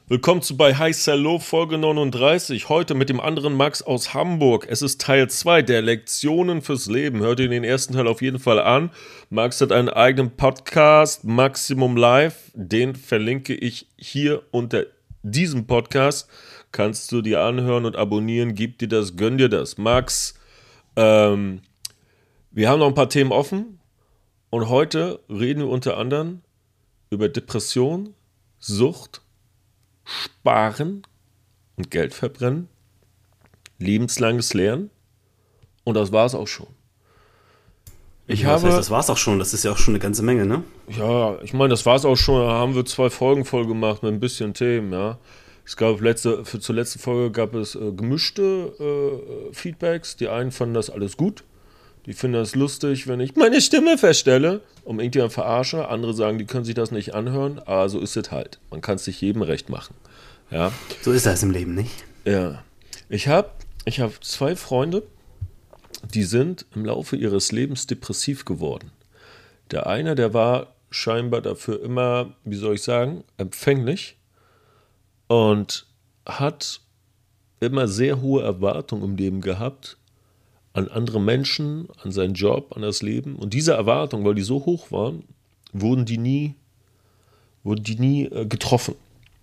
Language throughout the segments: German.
Willkommen zu bei Hi Hello Folge 39. Heute mit dem anderen Max aus Hamburg. Es ist Teil 2 der Lektionen fürs Leben. Hört ihr den ersten Teil auf jeden Fall an. Max hat einen eigenen Podcast, Maximum Live. Den verlinke ich hier unter diesem Podcast. Kannst du dir anhören und abonnieren. Gib dir das, gönn dir das. Max, wir haben noch ein paar Themen offen. Und heute reden wir unter anderem über Depression, Sucht, Sparen und Geld verbrennen, lebenslanges Lernen und das war es auch schon. Was heißt, das war's auch schon? Das ist ja auch schon eine ganze Menge, ne? Ja, ich meine, das war es auch schon. Da haben wir 2 Folgen voll gemacht mit ein bisschen Themen, ja. Es gab zur letzten Folge gab es gemischte Feedbacks. Die einen fanden das alles gut. Die finden das lustig, wenn ich meine Stimme verstelle, um irgendjemanden verarsche. Andere sagen, die können sich das nicht anhören. Aber so ist es halt. Man kann es sich jedem recht machen. Ja. So ist das im Leben, nicht? Ja. Ich hab 2 Freunde, die sind im Laufe ihres Lebens depressiv geworden. Der eine, der war scheinbar dafür immer, wie soll ich sagen, empfänglich und hat immer sehr hohe Erwartungen im Leben gehabt an andere Menschen, an seinen Job, an das Leben. Und diese Erwartungen, weil die so hoch waren, wurden die nie getroffen.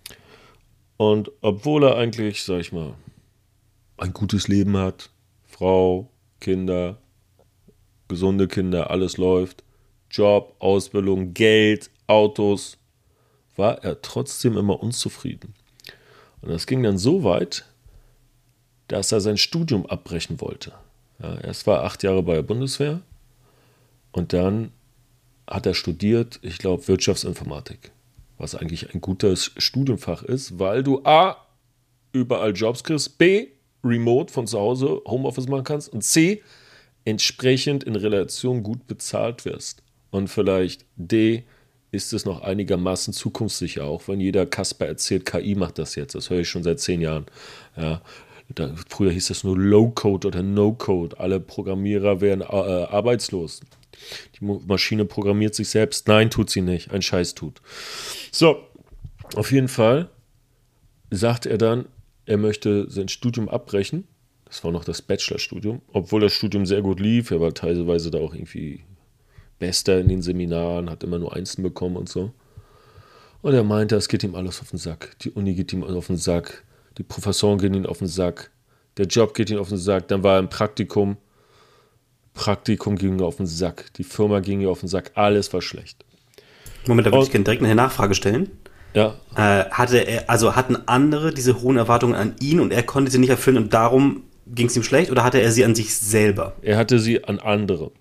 Und obwohl er eigentlich, sag ich mal, ein gutes Leben hat, Frau, Kinder, gesunde Kinder, alles läuft, Job, Ausbildung, Geld, Autos, war er trotzdem immer unzufrieden. Und das ging dann so weit, dass er sein Studium abbrechen wollte. Ja, erst war er 8 Jahre bei der Bundeswehr und dann hat er studiert, ich glaube, Wirtschaftsinformatik, was eigentlich ein gutes Studienfach ist, weil du A, überall Jobs kriegst, B, remote von zu Hause Homeoffice machen kannst und C, entsprechend in Relation gut bezahlt wirst. Und vielleicht D, ist es noch einigermaßen zukunftssicher, auch wenn jeder Kasper erzählt, KI macht das jetzt, das höre ich schon seit 10 Jahren. Ja. Früher hieß das nur Low-Code oder No-Code. Alle Programmierer wären arbeitslos. Die Maschine programmiert sich selbst. Nein, tut sie nicht. Ein Scheiß tut. So, auf jeden Fall sagt er dann, er möchte sein Studium abbrechen. Das war noch das Bachelorstudium. Obwohl das Studium sehr gut lief. Er war teilweise da auch irgendwie Bester in den Seminaren, hat immer nur Einsen bekommen und so. Und er meinte, es geht ihm alles auf den Sack. Die Uni geht ihm auf den Sack. Die Professoren gehen ihm auf den Sack. Der Job geht ihm auf den Sack. Dann war er im Praktikum. Praktikum ging ihm auf den Sack. Die Firma ging ihm auf den Sack. Alles war schlecht. Moment, da würde ich gerne direkt eine Nachfrage stellen. Ja. Hatten andere diese hohen Erwartungen an ihn und er konnte sie nicht erfüllen und darum ging es ihm schlecht oder hatte er sie an sich selber? Er hatte sie an andere.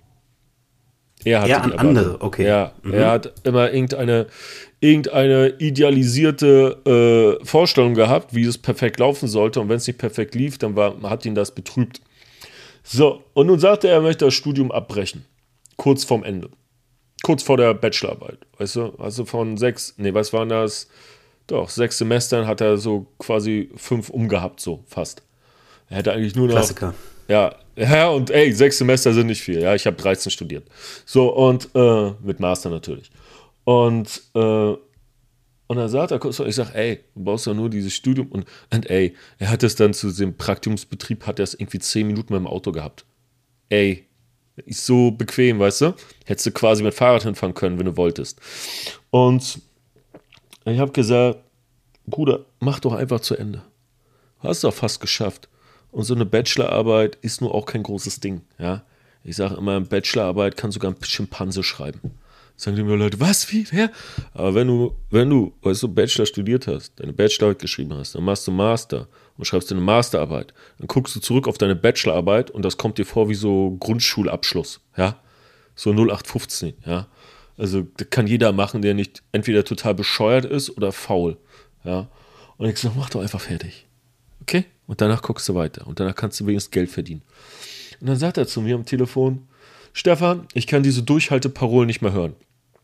Er an andere, okay. Ja, er hat immer irgendeine idealisierte Vorstellung gehabt, wie es perfekt laufen sollte. Und wenn es nicht perfekt lief, dann hat ihn das betrübt. So, und nun sagte er, er möchte das Studium abbrechen. Kurz vorm Ende. Kurz vor der Bachelorarbeit. Weißt du, also von 6 Semestern hat er so quasi 5 umgehabt, so fast. Er hätte eigentlich nur noch... Klassiker. Ja, und 6 Semester sind nicht viel. Ja, ich habe 13 studiert. So, und mit Master natürlich. Und dann sagt er kurz, ich sage, du brauchst ja nur dieses Studium. Und er hat es dann zu dem Praktikumsbetrieb, hat er es irgendwie 10 Minuten mit dem Auto gehabt. Ist so bequem, weißt du? Hättest du quasi mit Fahrrad hinfahren können, wenn du wolltest. Und ich habe gesagt, Bruder, mach doch einfach zu Ende. Du hast doch fast geschafft. Und so eine Bachelorarbeit ist nur auch kein großes Ding. Ja? Ich sage immer, eine Bachelorarbeit kann sogar ein Schimpanse schreiben. Sagen die mir Leute, was, wie, wer? Aber wenn du, weißt du, Bachelor studiert hast, deine Bachelorarbeit geschrieben hast, dann machst du Master und schreibst deine Masterarbeit. Dann guckst du zurück auf deine Bachelorarbeit und das kommt dir vor wie so Grundschulabschluss. Ja? So 0815. Ja? Also das kann jeder machen, der nicht entweder total bescheuert ist oder faul. Ja? Und ich sage, mach doch einfach fertig. Okay? Und danach guckst du weiter. Und danach kannst du wenigstens Geld verdienen. Und dann sagt er zu mir am Telefon, Stefan, ich kann diese Durchhalteparolen nicht mehr hören.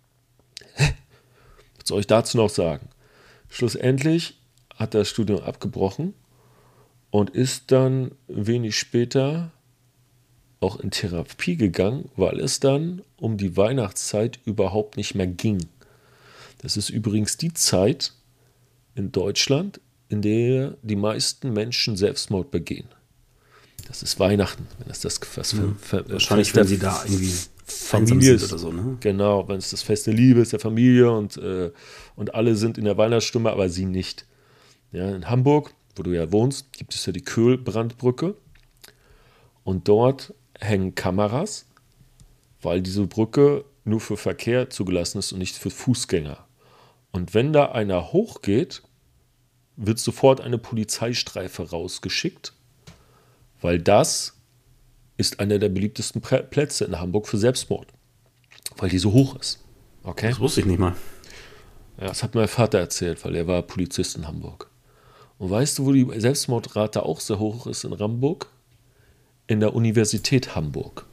Was soll ich dazu noch sagen? Schlussendlich hat er das Studium abgebrochen und ist dann wenig später auch in Therapie gegangen, weil es dann um die Weihnachtszeit überhaupt nicht mehr ging. Das ist übrigens die Zeit, in Deutschland, in der die meisten Menschen Selbstmord begehen. Das ist Weihnachten, wenn es das Wahrscheinlich, wenn sie da irgendwie Familie ist oder so, ne? Genau, wenn es das Fest der Liebe ist, der Familie und alle sind in der Weihnachtsstimmung, aber sie nicht. Ja, in Hamburg, wo du ja wohnst, gibt es ja die Köhlbrandbrücke und dort hängen Kameras, weil diese Brücke nur für Verkehr zugelassen ist und nicht für Fußgänger. Und wenn da einer hochgeht, wird sofort eine Polizeistreife rausgeschickt, weil das ist einer der beliebtesten Plätze in Hamburg für Selbstmord, weil die so hoch ist. Okay? Das wusste ich nicht mal. Ja, das hat mein Vater erzählt, weil er war Polizist in Hamburg. Und weißt du, wo die Selbstmordrate auch sehr hoch ist in Hamburg? In der Universität Hamburg.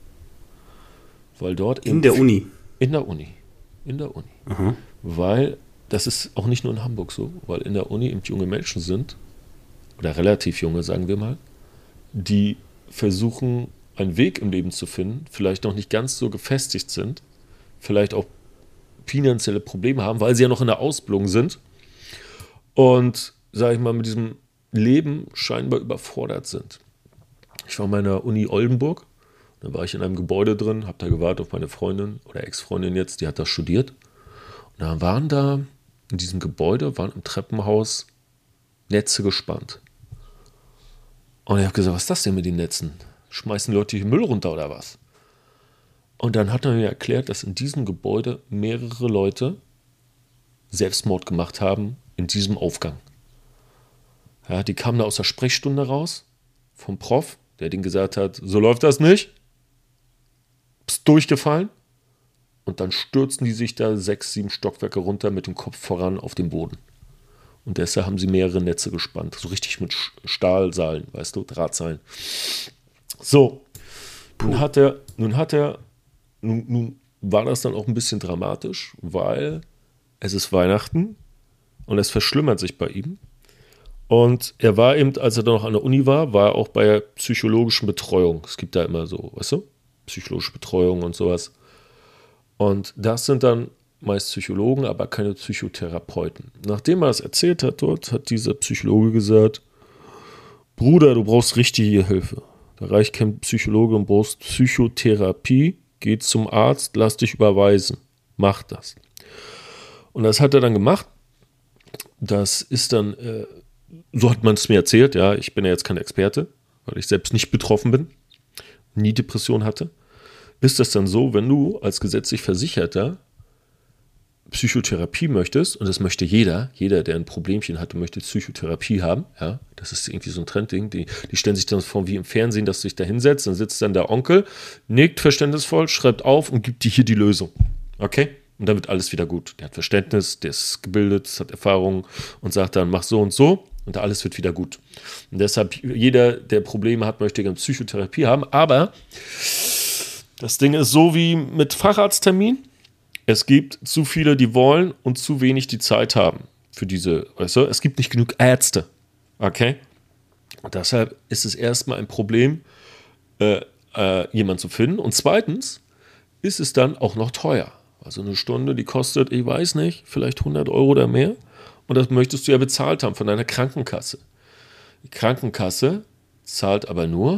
Weil dort In der Uni. In der Uni. Aha. Weil das ist auch nicht nur in Hamburg so, weil in der Uni eben junge Menschen sind, oder relativ junge, sagen wir mal, die versuchen, einen Weg im Leben zu finden, vielleicht noch nicht ganz so gefestigt sind, vielleicht auch finanzielle Probleme haben, weil sie ja noch in der Ausbildung sind und, sage ich mal, mit diesem Leben scheinbar überfordert sind. Ich war in meiner Uni Oldenburg, dann war ich in einem Gebäude drin, habe da gewartet auf meine Freundin oder Ex-Freundin jetzt, die hat da studiert. Und dann waren da in diesem Gebäude, waren im Treppenhaus Netze gespannt. Und ich habe gesagt, was ist das denn mit den Netzen? Schmeißen Leute hier Müll runter oder was? Und dann hat er mir erklärt, dass in diesem Gebäude mehrere Leute Selbstmord gemacht haben in diesem Aufgang. Ja, die kamen da aus der Sprechstunde raus, vom Prof, der denen gesagt hat, so läuft das nicht. Bist durchgefallen. Und dann stürzten die sich da 6, 7 Stockwerke runter mit dem Kopf voran auf den Boden. Und deshalb haben sie mehrere Netze gespannt. So richtig mit Stahlseilen, weißt du, Drahtseilen. So, nun war das dann auch ein bisschen dramatisch, weil es ist Weihnachten und es verschlimmert sich bei ihm. Und er war eben, als er dann noch an der Uni war er auch bei psychologischen Betreuung. Es gibt da immer so, weißt du, psychologische Betreuung und sowas. Und das sind dann meist Psychologen, aber keine Psychotherapeuten. Nachdem er das erzählt hat dort, hat dieser Psychologe gesagt, Bruder, du brauchst richtige Hilfe. Da reicht kein Psychologe und brauchst Psychotherapie. Geh zum Arzt, lass dich überweisen. Mach das. Und das hat er dann gemacht. Das ist dann, so hat man es mir erzählt, ja, ich bin ja jetzt kein Experte, weil ich selbst nicht betroffen bin, nie Depression hatte. Ist das dann so, wenn du als gesetzlich Versicherter Psychotherapie möchtest, und das möchte jeder, der ein Problemchen hat und möchte Psychotherapie haben, ja, das ist irgendwie so ein Trendding, die stellen sich dann vor wie im Fernsehen, dass du dich da hinsetzt, dann sitzt dann der Onkel, nickt verständnisvoll, schreibt auf und gibt dir hier die Lösung. Okay? Und dann wird alles wieder gut. Der hat Verständnis, der ist gebildet, hat Erfahrung und sagt dann, mach so und so und alles wird wieder gut. Und deshalb, jeder, der Probleme hat, möchte gerne Psychotherapie haben, aber das Ding ist so wie mit Facharzttermin. Es gibt zu viele, die wollen und zu wenig, die Zeit haben für diese, weißt du, es gibt nicht genug Ärzte, okay? Und deshalb ist es erstmal ein Problem, jemanden zu finden. Und zweitens ist es dann auch noch teuer. Also eine Stunde, die kostet, ich weiß nicht, vielleicht 100 Euro oder mehr. Und das möchtest du ja bezahlt haben von deiner Krankenkasse. Die Krankenkasse zahlt aber nur,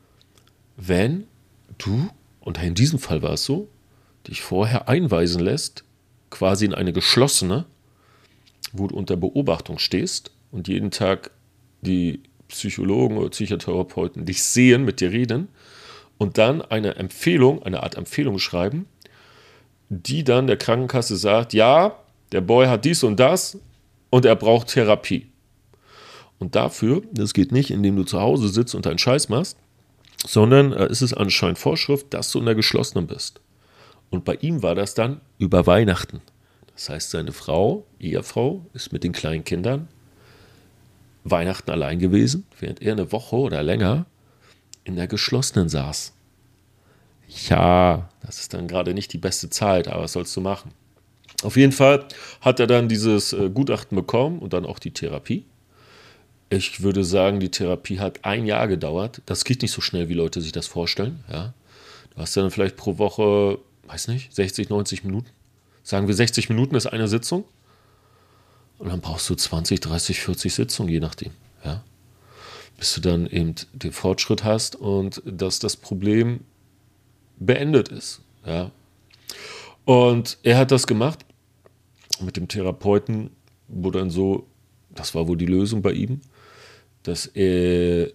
wenn du, und in diesem Fall war es so, dich vorher einweisen lässt, quasi in eine geschlossene, wo du unter Beobachtung stehst und jeden Tag die Psychologen oder Psychotherapeuten dich sehen, mit dir reden und dann eine Art Empfehlung schreiben, die dann der Krankenkasse sagt, ja, der Boy hat dies und das und er braucht Therapie. Und dafür, das geht nicht, indem du zu Hause sitzt und deinen Scheiß machst, sondern ist es anscheinend Vorschrift, dass du in der geschlossenen bist. Und bei ihm war das dann über Weihnachten. Das heißt, seine Ehefrau, ist mit den kleinen Kindern Weihnachten allein gewesen, während er eine Woche oder länger in der geschlossenen saß. Ja, das ist dann gerade nicht die beste Zeit, aber was sollst du machen? Auf jeden Fall hat er dann dieses Gutachten bekommen und dann auch die Therapie. Ich würde sagen, die Therapie hat 1 Jahr gedauert. Das geht nicht so schnell, wie Leute sich das vorstellen. Ja. Du hast dann vielleicht pro Woche, weiß nicht, 60, 90 Minuten. Sagen wir 60 Minuten ist eine Sitzung. Und dann brauchst du 20, 30, 40 Sitzungen, je nachdem. Ja? Bis du dann eben den Fortschritt hast und dass das Problem beendet ist. Ja? Und er hat das gemacht. Mit dem Therapeuten wurde dann so, das war wohl die Lösung bei ihm, dass er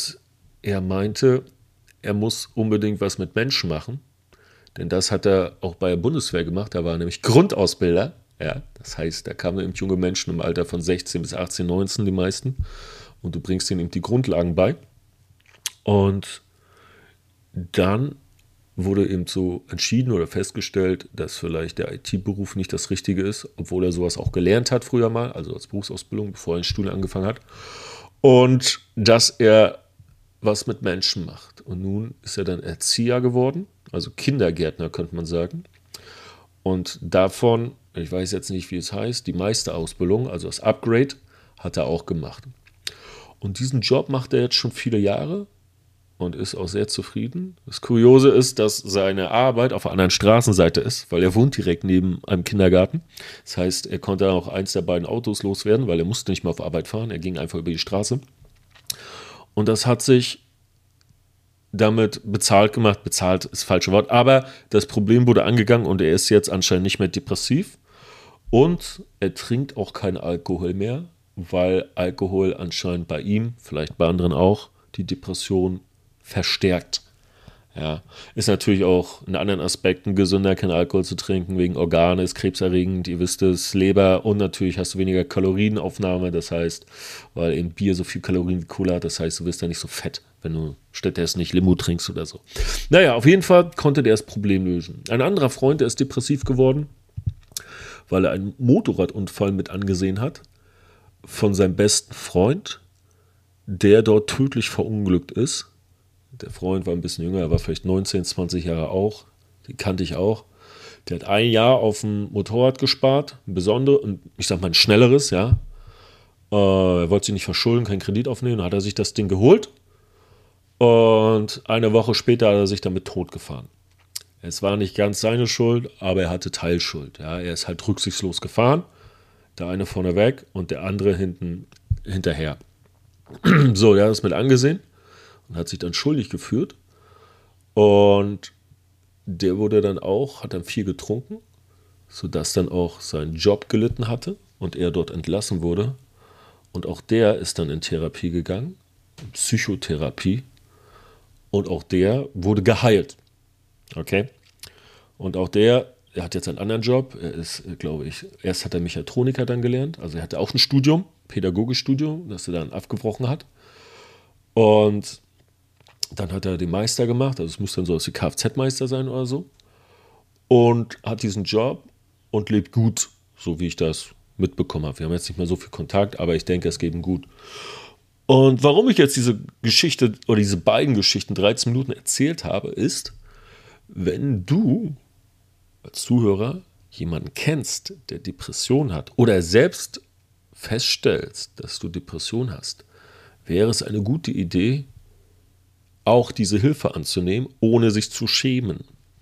meinte, er muss unbedingt was mit Menschen machen. Denn das hat er auch bei der Bundeswehr gemacht. Da war er nämlich Grundausbilder. Ja, das heißt, da kamen eben junge Menschen im Alter von 16 bis 18, 19, die meisten. Und du bringst ihnen eben die Grundlagen bei. Und dann wurde eben so entschieden oder festgestellt, dass vielleicht der IT-Beruf nicht das Richtige ist, obwohl er sowas auch gelernt hat früher mal, also als Berufsausbildung, bevor er in Studium angefangen hat. Und dass er was mit Menschen macht. Und nun ist er dann Erzieher geworden, also Kindergärtner könnte man sagen. Und davon, ich weiß jetzt nicht, wie es heißt, die Meisterausbildung, also das Upgrade, hat er auch gemacht. Und diesen Job macht er jetzt schon viele Jahre und ist auch sehr zufrieden. Das Kuriose ist, dass seine Arbeit auf der anderen Straßenseite ist, weil er wohnt direkt neben einem Kindergarten. Das heißt, er konnte auch eins der beiden Autos loswerden, weil er musste nicht mehr auf Arbeit fahren, er ging einfach über die Straße. Und das hat sich damit bezahlt gemacht. Bezahlt ist das falsche Wort, aber das Problem wurde angegangen und er ist jetzt anscheinend nicht mehr depressiv. Und er trinkt auch keinen Alkohol mehr, weil Alkohol anscheinend bei ihm, vielleicht bei anderen auch, die Depression verstärkt. Ja, ist natürlich auch in anderen Aspekten gesünder, keinen Alkohol zu trinken, wegen Organe, ist krebserregend, ihr wisst es, Leber und natürlich hast du weniger Kalorienaufnahme, das heißt, weil eben Bier so viel Kalorien wie Cola hat, das heißt, du wirst ja nicht so fett, wenn du stattdessen nicht Limo trinkst oder so. Naja, auf jeden Fall konnte der das Problem lösen. Ein anderer Freund, der ist depressiv geworden, weil er einen Motorradunfall mit angesehen hat von seinem besten Freund, der dort tödlich verunglückt ist. Der Freund war ein bisschen jünger, er war vielleicht 19, 20 Jahre auch. Den kannte ich auch. Der hat ein Jahr auf dem Motorrad gespart, ein besonderes, ich sag mal ein schnelleres, ja. Er wollte sich nicht verschulden, keinen Kredit aufnehmen, dann hat er sich das Ding geholt und eine Woche später hat er sich damit totgefahren. Es war nicht ganz seine Schuld, aber er hatte Teilschuld. Ja. Er ist halt rücksichtslos gefahren, der eine vorne weg und der andere hinterher. So, der hat es mit angesehen und hat sich dann schuldig geführt und der wurde dann auch, hat dann viel getrunken, sodass dann auch sein Job gelitten hatte und er dort entlassen wurde und auch der ist dann in Therapie gegangen, in Psychotherapie und auch der wurde geheilt, okay, und auch er hat jetzt einen anderen Job, er ist, glaube ich, erst hat er Mechatroniker dann gelernt, also er hatte auch ein Studium, Pädagogikstudium, das er dann abgebrochen hat und dann hat er den Meister gemacht, also es muss dann so als Kfz-Meister sein oder so. Und hat diesen Job und lebt gut, so wie ich das mitbekommen habe. Wir haben jetzt nicht mehr so viel Kontakt, aber ich denke, es geht ihm gut. Und warum ich jetzt diese Geschichte oder diese beiden Geschichten 13 Minuten erzählt habe, ist, wenn du als Zuhörer jemanden kennst, der Depression hat oder selbst feststellst, dass du Depression hast, wäre es eine gute Idee, auch diese Hilfe anzunehmen, ohne sich zu schämen.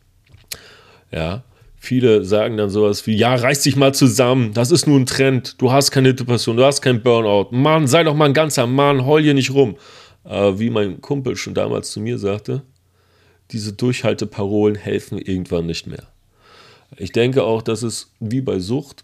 Ja, viele sagen dann sowas wie, ja, reiß dich mal zusammen, das ist nur ein Trend, du hast keine Depression, du hast keinen Burnout, Mann, sei doch mal ein ganzer Mann, heul hier nicht rum. Wie mein Kumpel schon damals zu mir sagte, diese Durchhalteparolen helfen irgendwann nicht mehr. Ich denke auch, dass es wie bei Sucht,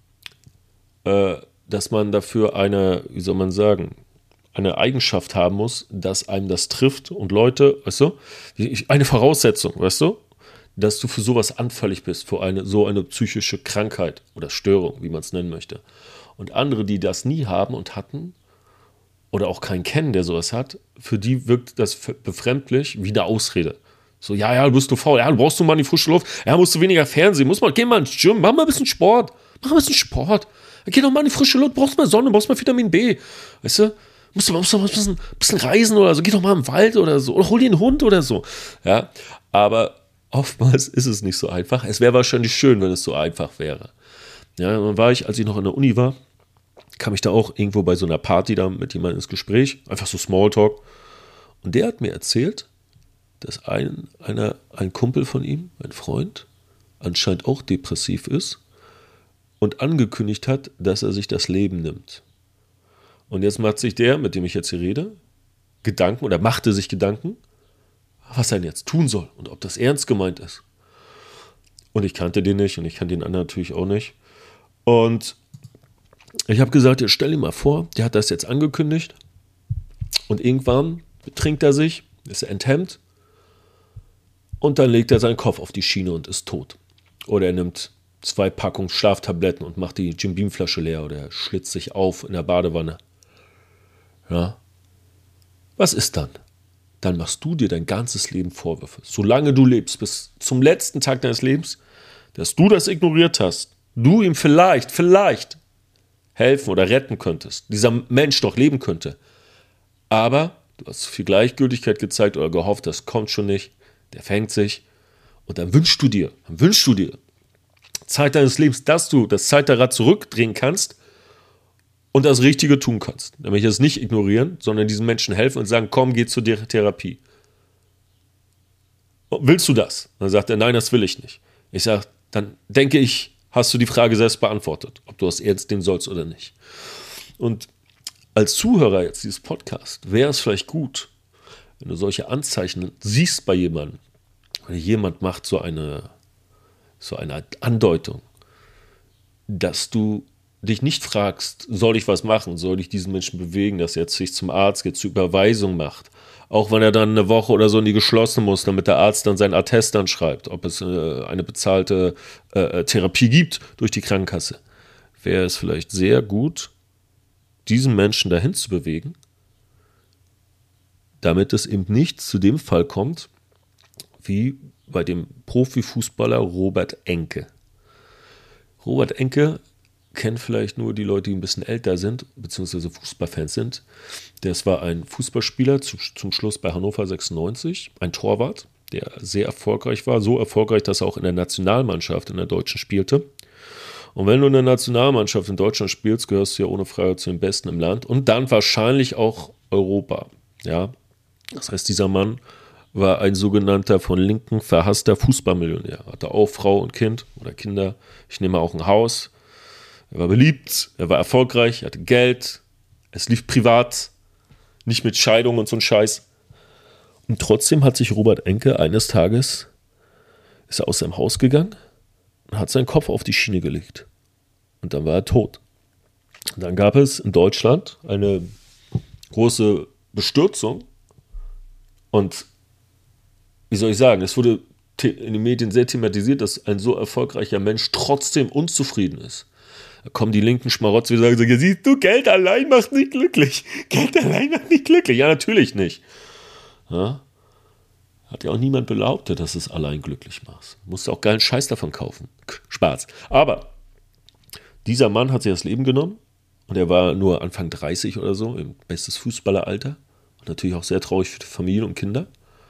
dass man dafür eine, wie soll man sagen, eine Eigenschaft haben muss, dass einem das trifft und Leute, weißt du, eine Voraussetzung, weißt du, dass du für sowas anfällig bist, für so eine psychische Krankheit oder Störung, wie man es nennen möchte. Und andere, die das nie haben und hatten oder auch keinen kennen, der sowas hat, für die wirkt das befremdlich wie eine Ausrede. So, ja, du bist nur faul, ja, du brauchst nur mal in die frische Luft, ja, musst du weniger Fernsehen, geh mal ins Gym, mach mal ein bisschen Sport, geh doch mal in die frische Luft, brauchst mal Sonne, brauchst mal Vitamin B, weißt du, musst du mal ein bisschen reisen oder so, geh doch mal im Wald oder so, oder hol dir einen Hund oder so, ja, aber oftmals ist es nicht so einfach, es wäre wahrscheinlich schön, wenn es so einfach wäre, ja, und dann war ich, als ich noch in der Uni war, kam ich da auch irgendwo bei so einer Party da mit jemandem ins Gespräch, einfach so Smalltalk, und der hat mir erzählt, dass ein Kumpel von ihm, ein Freund, anscheinend auch depressiv ist und angekündigt hat, dass er sich das Leben nimmt. Und jetzt macht sich der, mit dem ich jetzt hier rede, Gedanken oder machte sich Gedanken, was er denn jetzt tun soll und ob das ernst gemeint ist. Und ich kannte den nicht und ich kannte den anderen natürlich auch nicht. Und ich habe gesagt, ja, stell dir mal vor, der hat das jetzt angekündigt und irgendwann betrinkt er sich, ist er enthemmt und dann legt er seinen Kopf auf die Schiene und ist tot. Oder er nimmt 2 Packungen Schlaftabletten und macht die Jim Beam Flasche leer oder er schlitzt sich auf in der Badewanne. Ja. Was ist dann? Dann machst du dir dein ganzes Leben Vorwürfe. Solange du lebst, bis zum letzten Tag deines Lebens, dass du das ignoriert hast, du ihm vielleicht helfen oder retten könntest, dieser Mensch doch leben könnte. Aber du hast viel Gleichgültigkeit gezeigt oder gehofft, das kommt schon nicht, der fängt sich und dann wünschst du dir Zeit deines Lebens, dass du das Zeiterrad zurückdrehen kannst und das Richtige tun kannst. Nämlich es nicht ignorieren, sondern diesen Menschen helfen und sagen, komm, geh zur Therapie. Willst du das? Dann sagt er, nein, das will ich nicht. Ich sage, dann denke ich, hast du die Frage selbst beantwortet, ob du das ernst nehmen sollst oder nicht. Und als Zuhörer jetzt dieses Podcast wäre es vielleicht gut, wenn du solche Anzeichen siehst bei jemandem, oder jemand macht so eine Andeutung, dass du dich nicht fragst, soll ich was machen, soll ich diesen Menschen bewegen, dass er jetzt sich zum Arzt geht, zur Überweisung macht, auch wenn er dann eine Woche oder so in die geschlossene muss, damit der Arzt dann sein Attest dann schreibt, ob es eine bezahlte Therapie gibt durch die Krankenkasse, wäre es vielleicht sehr gut, diesen Menschen dahin zu bewegen, damit es eben nicht zu dem Fall kommt, wie bei dem Profifußballer Robert Enke. Robert Enke kennen vielleicht nur die Leute, die ein bisschen älter sind, beziehungsweise Fußballfans sind. Das war ein Fußballspieler, zum Schluss bei Hannover 96, ein Torwart, der sehr erfolgreich war, so erfolgreich, dass er auch in der Nationalmannschaft in der Deutschen spielte. Und wenn du in der Nationalmannschaft in Deutschland spielst, gehörst du ja ohne Frage zu den Besten im Land und dann wahrscheinlich auch Europa. Ja? Das heißt, dieser Mann war ein sogenannter von Linken verhasster Fußballmillionär. Hatte auch Frau und Kind oder Kinder. Ich nehme auch ein Haus. Er war beliebt, er war erfolgreich, er hatte Geld. Es lief privat, nicht mit Scheidung und so ein Scheiß. Und trotzdem hat sich Robert Enke eines Tages, ist er aus seinem Haus gegangen und hat seinen Kopf auf die Schiene gelegt. Und dann war er tot. Und dann gab es in Deutschland eine große Bestürzung. Und wie soll ich sagen, es wurde in den Medien sehr thematisiert, dass ein so erfolgreicher Mensch trotzdem unzufrieden ist. Da kommen die linken Schmarotzer, die sagen so, siehst du, Geld allein macht nicht glücklich. Geld allein macht nicht glücklich. Ja, natürlich nicht. Ja? Hat ja auch niemand behauptet, dass es allein glücklich macht. Musst du auch geilen Scheiß davon kaufen. Spaß. Aber dieser Mann hat sich das Leben genommen und er war nur Anfang 30 oder so, im bestes Fußballeralter. Und natürlich auch sehr traurig für die Familie und Kinder.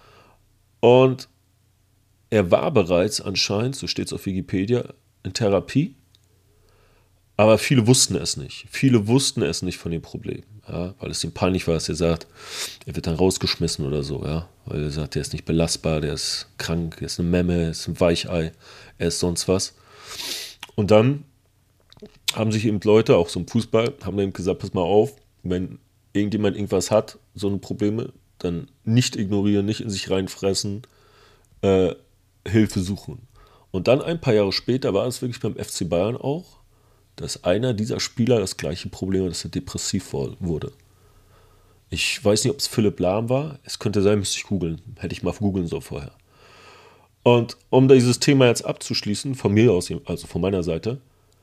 Und er war bereits anscheinend, so steht es auf Wikipedia, in Therapie. Aber viele wussten es nicht. Viele wussten es nicht von dem Problem. Ja, weil es ihm peinlich war, dass er sagt, er wird dann rausgeschmissen oder so. Ja, weil er sagt, der ist nicht belastbar, der ist krank, der ist eine Memme, er ist ein Weichei, er ist sonst was. Und dann haben sich eben Leute, auch so im Fußball, haben eben gesagt, pass mal auf, wenn irgendjemand irgendwas hat, so eine Probleme, dann nicht ignorieren, nicht in sich reinfressen, Hilfe suchen. Und dann ein paar Jahre später war es wirklich beim FC Bayern auch, dass einer dieser Spieler das gleiche Problem hat, dass er depressiv wurde. Ich weiß nicht, ob es Philipp Lahm war. Es könnte sein, müsste ich googeln. Hätte ich mal googeln sollen vorher. Und um dieses Thema jetzt abzuschließen, von mir aus, also von meiner Seite,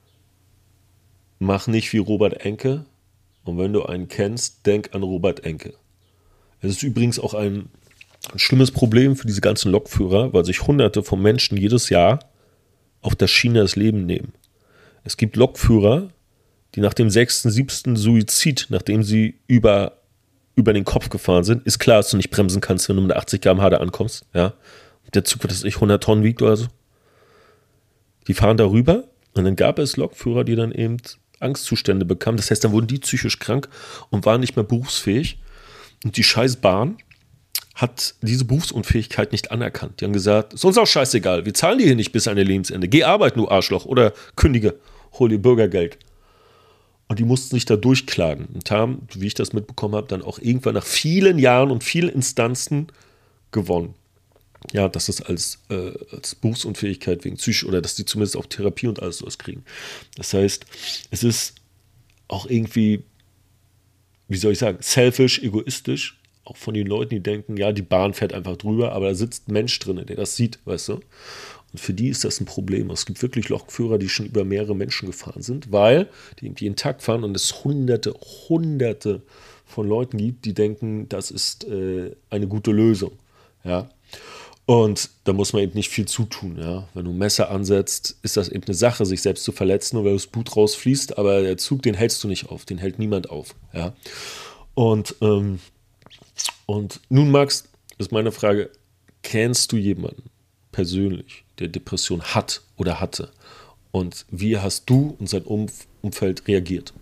mach nicht wie Robert Enke. Und wenn du einen kennst, denk an Robert Enke. Es ist übrigens auch ein schlimmes Problem für diese ganzen Lokführer, weil sich Hunderte von Menschen jedes Jahr auf der Schiene das Leben nehmen. Es gibt Lokführer, die nach dem 6., 7. Suizid, nachdem sie über den Kopf gefahren sind, ist klar, dass du nicht bremsen kannst, wenn du mit 80 km/h da ankommst. Ja? Der Zug, was weiß ich, 100 Tonnen wiegt oder so. Die fahren darüber und dann gab es Lokführer, die dann eben Angstzustände bekamen. Das heißt, dann wurden die psychisch krank und waren nicht mehr berufsfähig. Und die scheiß Bahn hat diese Berufsunfähigkeit nicht anerkannt. Die haben gesagt, ist uns auch scheißegal, wir zahlen dir hier nicht bis an ihr Lebensende. Geh arbeiten, du Arschloch, oder kündige. hol dir Bürgergeld. Und die mussten sich da durchklagen und haben, wie ich das mitbekommen habe, dann auch irgendwann nach vielen Jahren und vielen Instanzen gewonnen. Ja, dass das als Berufsunfähigkeit wegen Psychisch oder dass die zumindest auch Therapie und alles sowas kriegen. Das heißt, es ist auch irgendwie, wie soll ich sagen, selfish, egoistisch, auch von den Leuten, die denken, ja, die Bahn fährt einfach drüber, aber da sitzt ein Mensch drin, der das sieht, weißt du? Und für die ist das ein Problem. Es gibt wirklich Lokführer, die schon über mehrere Menschen gefahren sind, weil die jeden Tag fahren und es hunderte von Leuten gibt, die denken, das ist eine gute Lösung. Ja. Und da muss man eben nicht viel zutun. Ja. Wenn du ein Messer ansetzt, ist das eben eine Sache, sich selbst zu verletzen, nur weil das Blut rausfließt, aber der Zug, den hältst du nicht auf, den hält niemand auf. Ja. Und nun, Max, ist meine Frage, kennst du jemanden persönlich, der Depression hat oder hatte? Und wie hast du und sein Umfeld reagiert?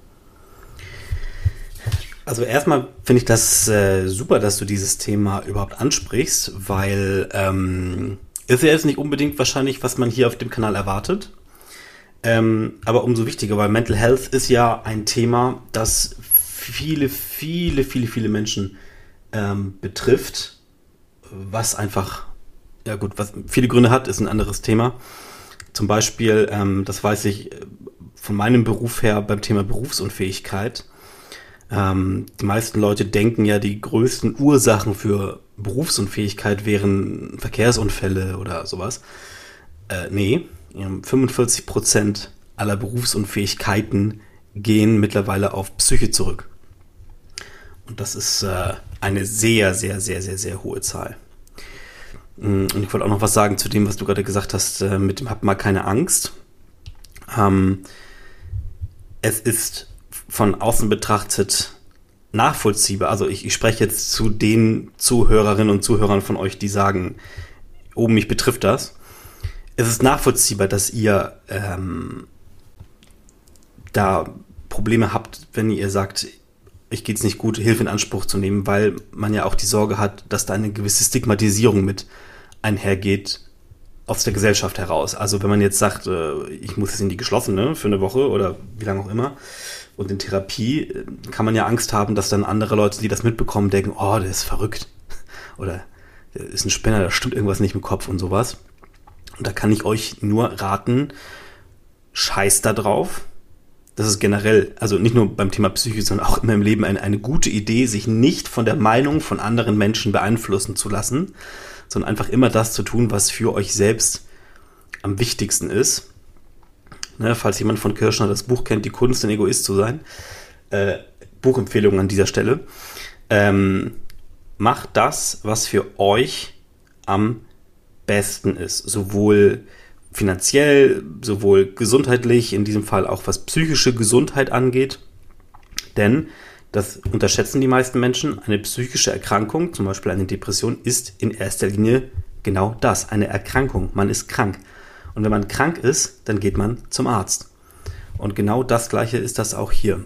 Also erstmal finde ich das super, dass du dieses Thema überhaupt ansprichst, weil ist ja jetzt nicht unbedingt wahrscheinlich, was man hier auf dem Kanal erwartet. Aber umso wichtiger, weil Mental Health ist ja ein Thema, das viele Menschen betrifft, was einfach, ja gut, was viele Gründe hat, ist ein anderes Thema. Zum Beispiel, das weiß ich von meinem Beruf her beim Thema Berufsunfähigkeit. Die meisten Leute denken ja, die größten Ursachen für Berufsunfähigkeit wären Verkehrsunfälle oder sowas. Nee, 45% aller Berufsunfähigkeiten gehen mittlerweile auf Psyche zurück. Und das ist eine sehr hohe Zahl. Und ich wollte auch noch was sagen zu dem, was du gerade gesagt hast, mit dem Hab mal keine Angst. Es ist von außen betrachtet nachvollziehbar. Also ich spreche jetzt zu den Zuhörerinnen und Zuhörern von euch, die sagen, oh, mich betrifft das. Es ist nachvollziehbar, dass ihr da Probleme habt, wenn ihr sagt, ich geht's nicht gut, Hilfe in Anspruch zu nehmen, weil man ja auch die Sorge hat, dass da eine gewisse Stigmatisierung mit einhergeht aus der Gesellschaft heraus. Also wenn man jetzt sagt, ich muss jetzt in die geschlossene für eine Woche oder wie lange auch immer und in Therapie, kann man ja Angst haben, dass dann andere Leute, die das mitbekommen, denken, oh, der ist verrückt oder der ist ein Spinner, da stimmt irgendwas nicht im Kopf und sowas. Und da kann ich euch nur raten, scheiß da drauf. Das ist generell, also nicht nur beim Thema Psyche, sondern auch immer im Leben eine gute Idee, sich nicht von der Meinung von anderen Menschen beeinflussen zu lassen, sondern einfach immer das zu tun, was für euch selbst am wichtigsten ist. Ne, falls jemand von Kirschner das Buch kennt, Die Kunst, ein Egoist zu sein, Buchempfehlung an dieser Stelle, macht das, was für euch am besten ist, sowohl finanziell, sowohl gesundheitlich, in diesem Fall auch was psychische Gesundheit angeht, denn das unterschätzen die meisten Menschen. Eine psychische Erkrankung, zum Beispiel eine Depression, ist in erster Linie genau das, eine Erkrankung. Man ist krank. Und wenn man krank ist, dann geht man zum Arzt. Und genau das Gleiche ist das auch hier.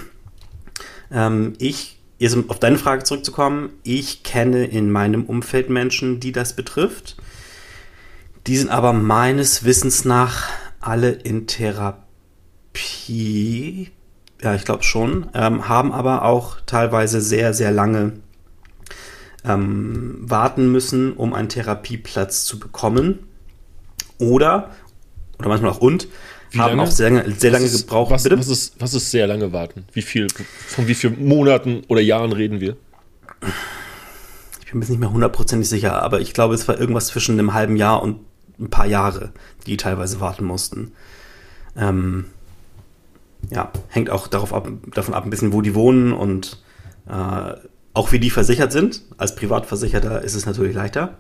Jetzt um auf deine Frage zurückzukommen, ich kenne in meinem Umfeld Menschen, die das betrifft. Die sind aber meines Wissens nach alle in Therapie. Ja, ich glaube schon, haben aber auch teilweise sehr lange warten müssen, um einen Therapieplatz zu bekommen. Oder manchmal auch haben auch sehr lange gebraucht. Was ist sehr lange warten? Von wie vielen Monaten oder Jahren reden wir? Ich bin mir nicht mehr hundertprozentig sicher, aber ich glaube, es war irgendwas zwischen einem halben Jahr und ein paar Jahre, die teilweise warten mussten. Ja, hängt auch davon ab, ein bisschen, wo die wohnen und auch wie die versichert sind. Als Privatversicherter ist es natürlich leichter.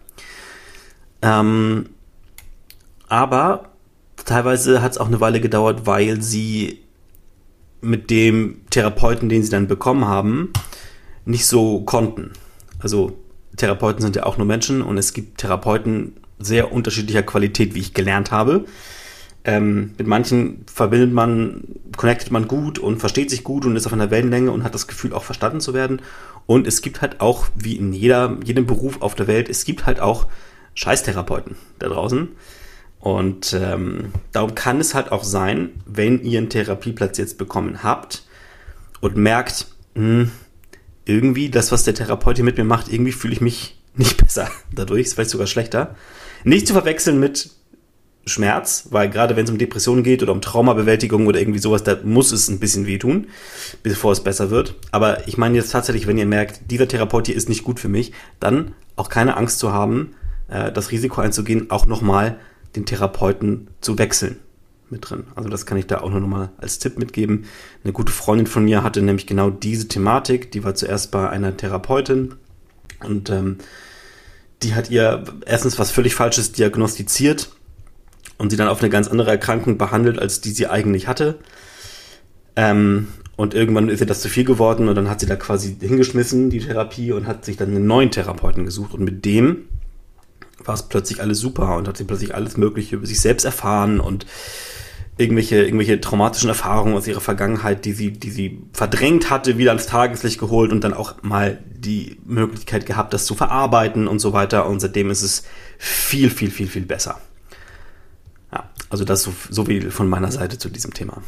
Aber teilweise hat es auch eine Weile gedauert, weil sie mit dem Therapeuten, den sie dann bekommen haben, nicht so konnten. Also Therapeuten sind ja auch nur Menschen und es gibt Therapeuten sehr unterschiedlicher Qualität, wie ich gelernt habe. Mit manchen connectet man gut und versteht sich gut und ist auf einer Wellenlänge und hat das Gefühl, auch verstanden zu werden. Und es gibt halt auch, wie in jedem Beruf auf der Welt, es gibt halt auch Scheißtherapeuten da draußen. Und darum kann es halt auch sein, wenn ihr einen Therapieplatz jetzt bekommen habt und merkt, irgendwie das, was der Therapeut hier mit mir macht, irgendwie fühle ich mich nicht besser dadurch, ist vielleicht sogar schlechter. Nicht zu verwechseln mit Schmerz, weil gerade wenn es um Depressionen geht oder um Traumabewältigung oder irgendwie sowas, da muss es ein bisschen wehtun, bevor es besser wird. Aber ich meine jetzt tatsächlich, wenn ihr merkt, dieser Therapeut hier ist nicht gut für mich, dann auch keine Angst zu haben, das Risiko einzugehen, auch nochmal den Therapeuten zu wechseln mit drin. Also das kann ich da auch nur nochmal als Tipp mitgeben. Eine gute Freundin von mir hatte nämlich genau diese Thematik. Die war zuerst bei einer Therapeutin und die hat ihr erstens was völlig Falsches diagnostiziert und sie dann auf eine ganz andere Erkrankung behandelt, als die sie eigentlich hatte. Und irgendwann ist ihr das zu viel geworden und dann hat sie da quasi hingeschmissen, die Therapie, und hat sich dann einen neuen Therapeuten gesucht. Und mit dem war es plötzlich alles super und hat sie plötzlich alles Mögliche über sich selbst erfahren und irgendwelche traumatischen Erfahrungen aus ihrer Vergangenheit, die sie verdrängt hatte, wieder ans Tageslicht geholt und dann auch mal die Möglichkeit gehabt, das zu verarbeiten und so weiter. Und seitdem ist es viel, viel, viel, viel besser. Ja, also das so viel von meiner Seite zu diesem Thema.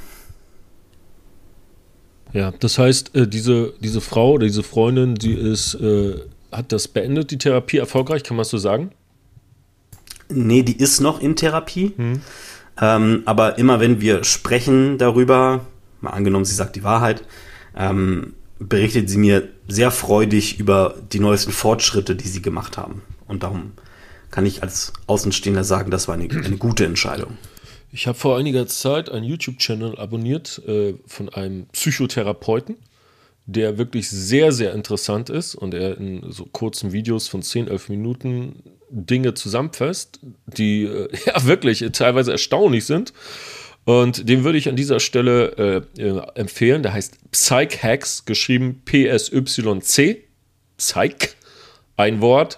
Ja, das heißt, diese Frau oder diese Freundin, hat das beendet, die Therapie erfolgreich, kann man das so sagen? Nee, die ist noch in Therapie. Aber immer wenn wir sprechen darüber, mal angenommen, sie sagt die Wahrheit, berichtet sie mir sehr freudig über die neuesten Fortschritte, die sie gemacht haben. Und darum kann ich als Außenstehender sagen, das war eine gute Entscheidung. Ich habe vor einiger Zeit einen YouTube-Channel abonniert von einem Psychotherapeuten, der wirklich sehr, sehr interessant ist und er in so kurzen Videos von 10, 11 Minuten Dinge zusammenfasst, die ja wirklich teilweise erstaunlich sind. Und den würde ich an dieser Stelle empfehlen. Der heißt Psych Hacks, geschrieben P-S-Y-C. Psych, ein Wort,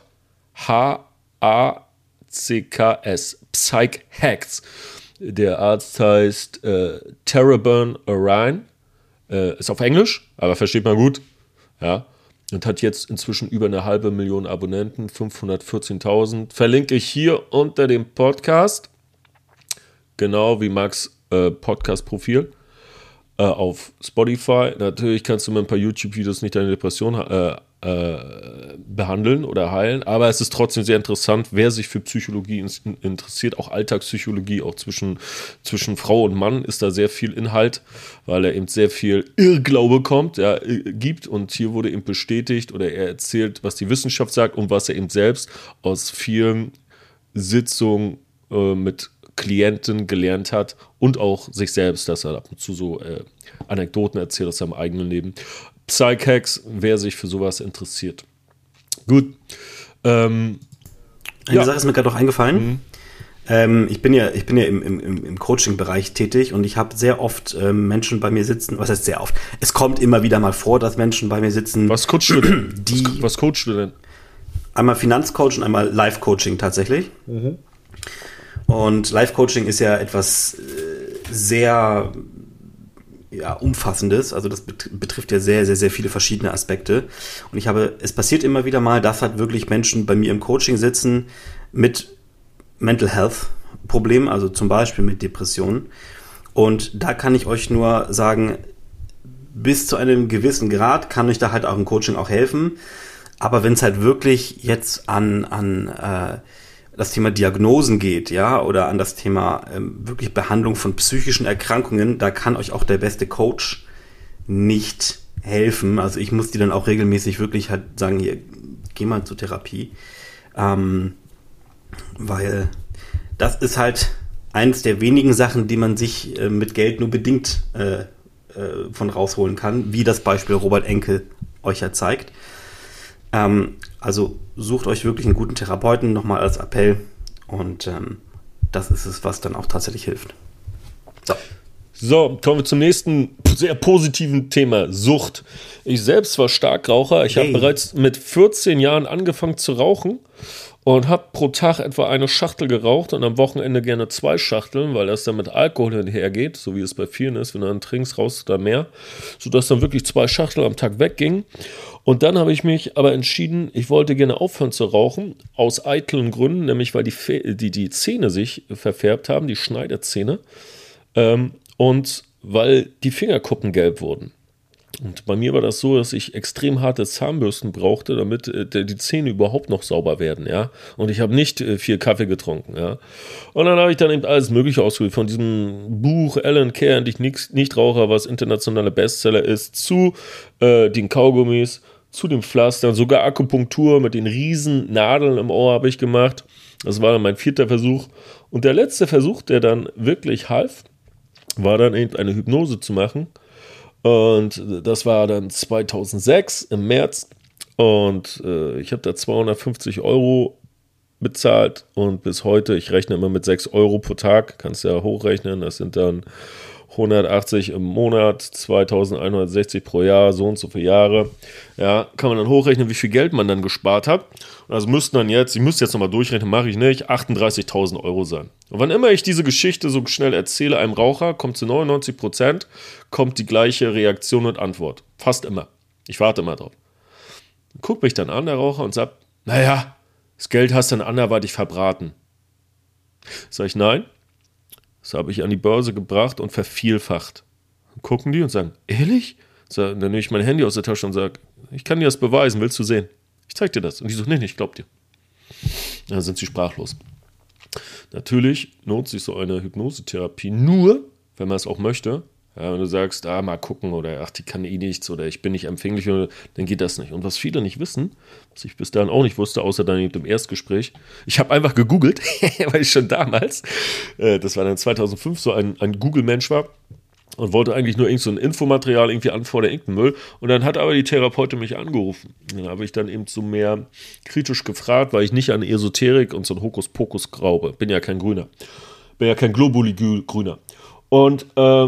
H-A-C-K-S. Psych Hacks. Der Arzt heißt Terabern Orion. Ist auf Englisch, aber versteht man gut. Ja. Und hat jetzt inzwischen über 500.000 Abonnenten, 514.000. Verlinke ich hier unter dem Podcast. Genau wie Max Podcast-Profil auf Spotify. Natürlich kannst du mit ein paar YouTube-Videos nicht deine Depression behandeln oder heilen, aber es ist trotzdem sehr interessant, wer sich für Psychologie interessiert, auch Alltagspsychologie, auch zwischen Frau und Mann ist da sehr viel Inhalt, weil er eben sehr viel Irrglaube gibt und hier wurde eben bestätigt oder er erzählt, was die Wissenschaft sagt und was er eben selbst aus vielen Sitzungen mit Klienten gelernt hat und auch sich selbst, dass er ab und zu so Anekdoten erzählt aus seinem eigenen Leben. Psych-Hacks, wer sich für sowas interessiert. Gut. Eine Sache ist mir gerade noch eingefallen. Ich bin ja im Coaching-Bereich tätig und ich habe sehr oft Menschen bei mir sitzen. Was heißt sehr oft? Es kommt immer wieder mal vor, dass Menschen bei mir sitzen. Was coachst du denn? Was coachst du denn? Einmal Finanzcoach und einmal Life-Coaching tatsächlich. Und Life-Coaching ist ja etwas sehr Umfassendes, also das betrifft ja sehr, sehr, sehr viele verschiedene Aspekte. Und es passiert immer wieder mal, dass halt wirklich Menschen bei mir im Coaching sitzen mit Mental Health Problemen, also zum Beispiel mit Depressionen. Und da kann ich euch nur sagen, bis zu einem gewissen Grad kann euch da halt auch im Coaching auch helfen. Aber wenn es halt wirklich jetzt an das Thema Diagnosen geht, ja, oder an das Thema wirklich Behandlung von psychischen Erkrankungen, da kann euch auch der beste Coach nicht helfen. Also ich muss die dann auch regelmäßig wirklich halt sagen, hier, geh mal zur Therapie. Weil das ist halt eins der wenigen Sachen, die man sich mit Geld nur bedingt von rausholen kann, wie das Beispiel Robert Enke euch ja zeigt. Also sucht euch wirklich einen guten Therapeuten, nochmal als Appell. Und das ist es, was dann auch tatsächlich hilft. So, kommen wir zum nächsten sehr positiven Thema, Sucht. Ich selbst war Starkraucher. Ich habe bereits mit 14 Jahren angefangen zu rauchen und habe pro Tag etwa eine Schachtel geraucht und am Wochenende gerne 2 Schachteln, weil das dann mit Alkohol hinhergeht, so wie es bei vielen ist. Wenn du dann trinkst, rauchst du da mehr, sodass dann wirklich 2 Schachteln am Tag weggingen. Und dann habe ich mich aber entschieden, ich wollte gerne aufhören zu rauchen, aus eitlen Gründen, nämlich weil die Zähne sich verfärbt haben, die Schneiderzähne, und weil die Fingerkuppen gelb wurden. Und bei mir war das so, dass ich extrem harte Zahnbürsten brauchte, damit die Zähne überhaupt noch sauber werden, ja. Und ich habe nicht viel Kaffee getrunken, ja. Und dann habe ich dann eben alles Mögliche ausprobiert, von diesem Buch Alan Care, endlich Nichtraucher, was internationaler Bestseller ist, zu den Kaugummis, zu den Pflastern, sogar Akupunktur mit den riesen Nadeln im Ohr habe ich gemacht. Das war dann mein 4. Versuch. Und der letzte Versuch, der dann wirklich half, war dann eben eine Hypnose zu machen. Und das war dann 2006 im März und ich habe da 250 € bezahlt und bis heute, ich rechne immer mit 6 € pro Tag, kannst ja hochrechnen, das sind dann 180 im Monat, 2160 pro Jahr, so und so viele Jahre. Ja, kann man dann hochrechnen, wie viel Geld man dann gespart hat. Und das müssten dann jetzt, ich müsste jetzt nochmal durchrechnen, mache ich nicht, 38.000 € sein. Und wann immer ich diese Geschichte so schnell erzähle einem Raucher, kommt zu 99% kommt die gleiche Reaktion und Antwort. Fast immer. Ich warte immer drauf. Guckt mich dann an, der Raucher, und sagt, naja, das Geld hast du dann anderweitig verbraten. Sag ich, nein. Das habe ich an die Börse gebracht und vervielfacht. Dann gucken die und sagen, ehrlich? Dann nehme ich mein Handy aus der Tasche und sage, ich kann dir das beweisen, willst du sehen? Ich zeig dir das. Und die so, nee, ich glaub dir. Dann sind sie sprachlos. Natürlich lohnt sich so eine Hypnosetherapie nur, wenn man es auch möchte. Ja, wenn du sagst, mal gucken oder ach, die kann eh nichts oder ich bin nicht empfänglich, dann geht das nicht. Und was viele nicht wissen, was ich bis dahin auch nicht wusste, außer dann eben im Erstgespräch, ich habe einfach gegoogelt, weil ich schon damals, das war dann 2005, so ein Google-Mensch war und wollte eigentlich nur irgend so ein Infomaterial irgendwie anfordern, irgendeinen Müll. Und dann hat aber die Therapeutin mich angerufen. Dann habe ich dann eben so mehr kritisch gefragt, weil ich nicht an Esoterik und so ein Hokuspokus glaube. Bin ja kein Grüner. Bin ja kein Globuli-Grüner. Und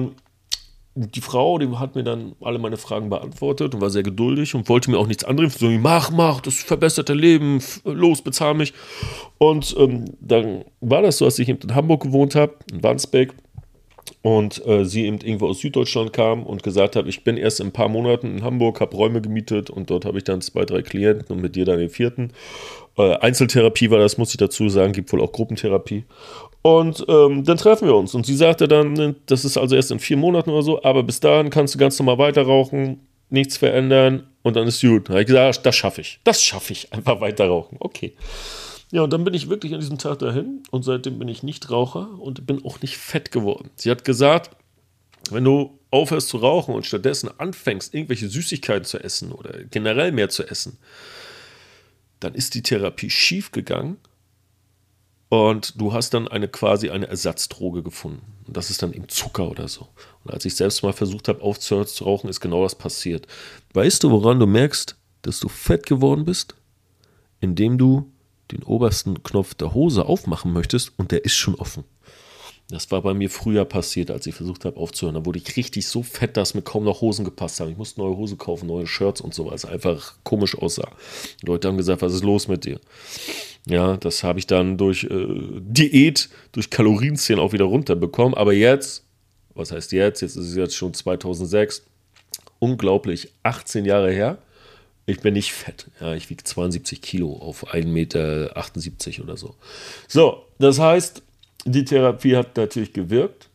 die Frau, die hat mir dann alle meine Fragen beantwortet und war sehr geduldig und wollte mir auch nichts anderes. So, mach, das verbessert dein Leben, los, bezahl mich. Und dann war das so, dass ich eben in Hamburg gewohnt habe, in Wandsbek, und sie eben irgendwo aus Süddeutschland kam und gesagt hat, ich bin erst in ein paar Monaten in Hamburg, habe Räume gemietet und dort habe ich dann 2, 3 Klienten und mit dir dann den 4. Einzeltherapie war das, muss ich dazu sagen, gibt wohl auch Gruppentherapie. Und dann treffen wir uns. Und sie sagte dann, das ist also erst in 4 Monaten oder so, aber bis dahin kannst du ganz normal weiter rauchen, nichts verändern und dann ist gut. Da habe ich gesagt, das schaffe ich. Das schaffe ich, einfach weiter rauchen. Okay. Ja, und dann bin ich wirklich an diesem Tag dahin und seitdem bin ich nicht Raucher und bin auch nicht fett geworden. Sie hat gesagt, wenn du aufhörst zu rauchen und stattdessen anfängst, irgendwelche Süßigkeiten zu essen oder generell mehr zu essen, dann ist die Therapie schief gegangen und du hast dann quasi eine Ersatzdroge gefunden. Und das ist dann eben Zucker oder so. Und als ich selbst mal versucht habe, aufzuhören zu rauchen, ist genau das passiert. Weißt du, woran du merkst, dass du fett geworden bist? Indem du den obersten Knopf der Hose aufmachen möchtest und der ist schon offen. Das war bei mir früher passiert, als ich versucht habe aufzuhören. Da wurde ich richtig so fett, dass mir kaum noch Hosen gepasst haben. Ich musste neue Hose kaufen, neue Shirts und so, weil es einfach komisch aussah. Die Leute haben gesagt, was ist los mit dir? Ja, das habe ich dann durch Diät, durch Kalorienzählen auch wieder runterbekommen. Aber jetzt, was heißt jetzt? Jetzt ist es jetzt schon 2006, unglaublich, 18 Jahre her. Ich bin nicht fett. Ja, ich wiege 72 Kilo auf 1,78 Meter oder so. So, das heißt, die Therapie hat natürlich gewirkt.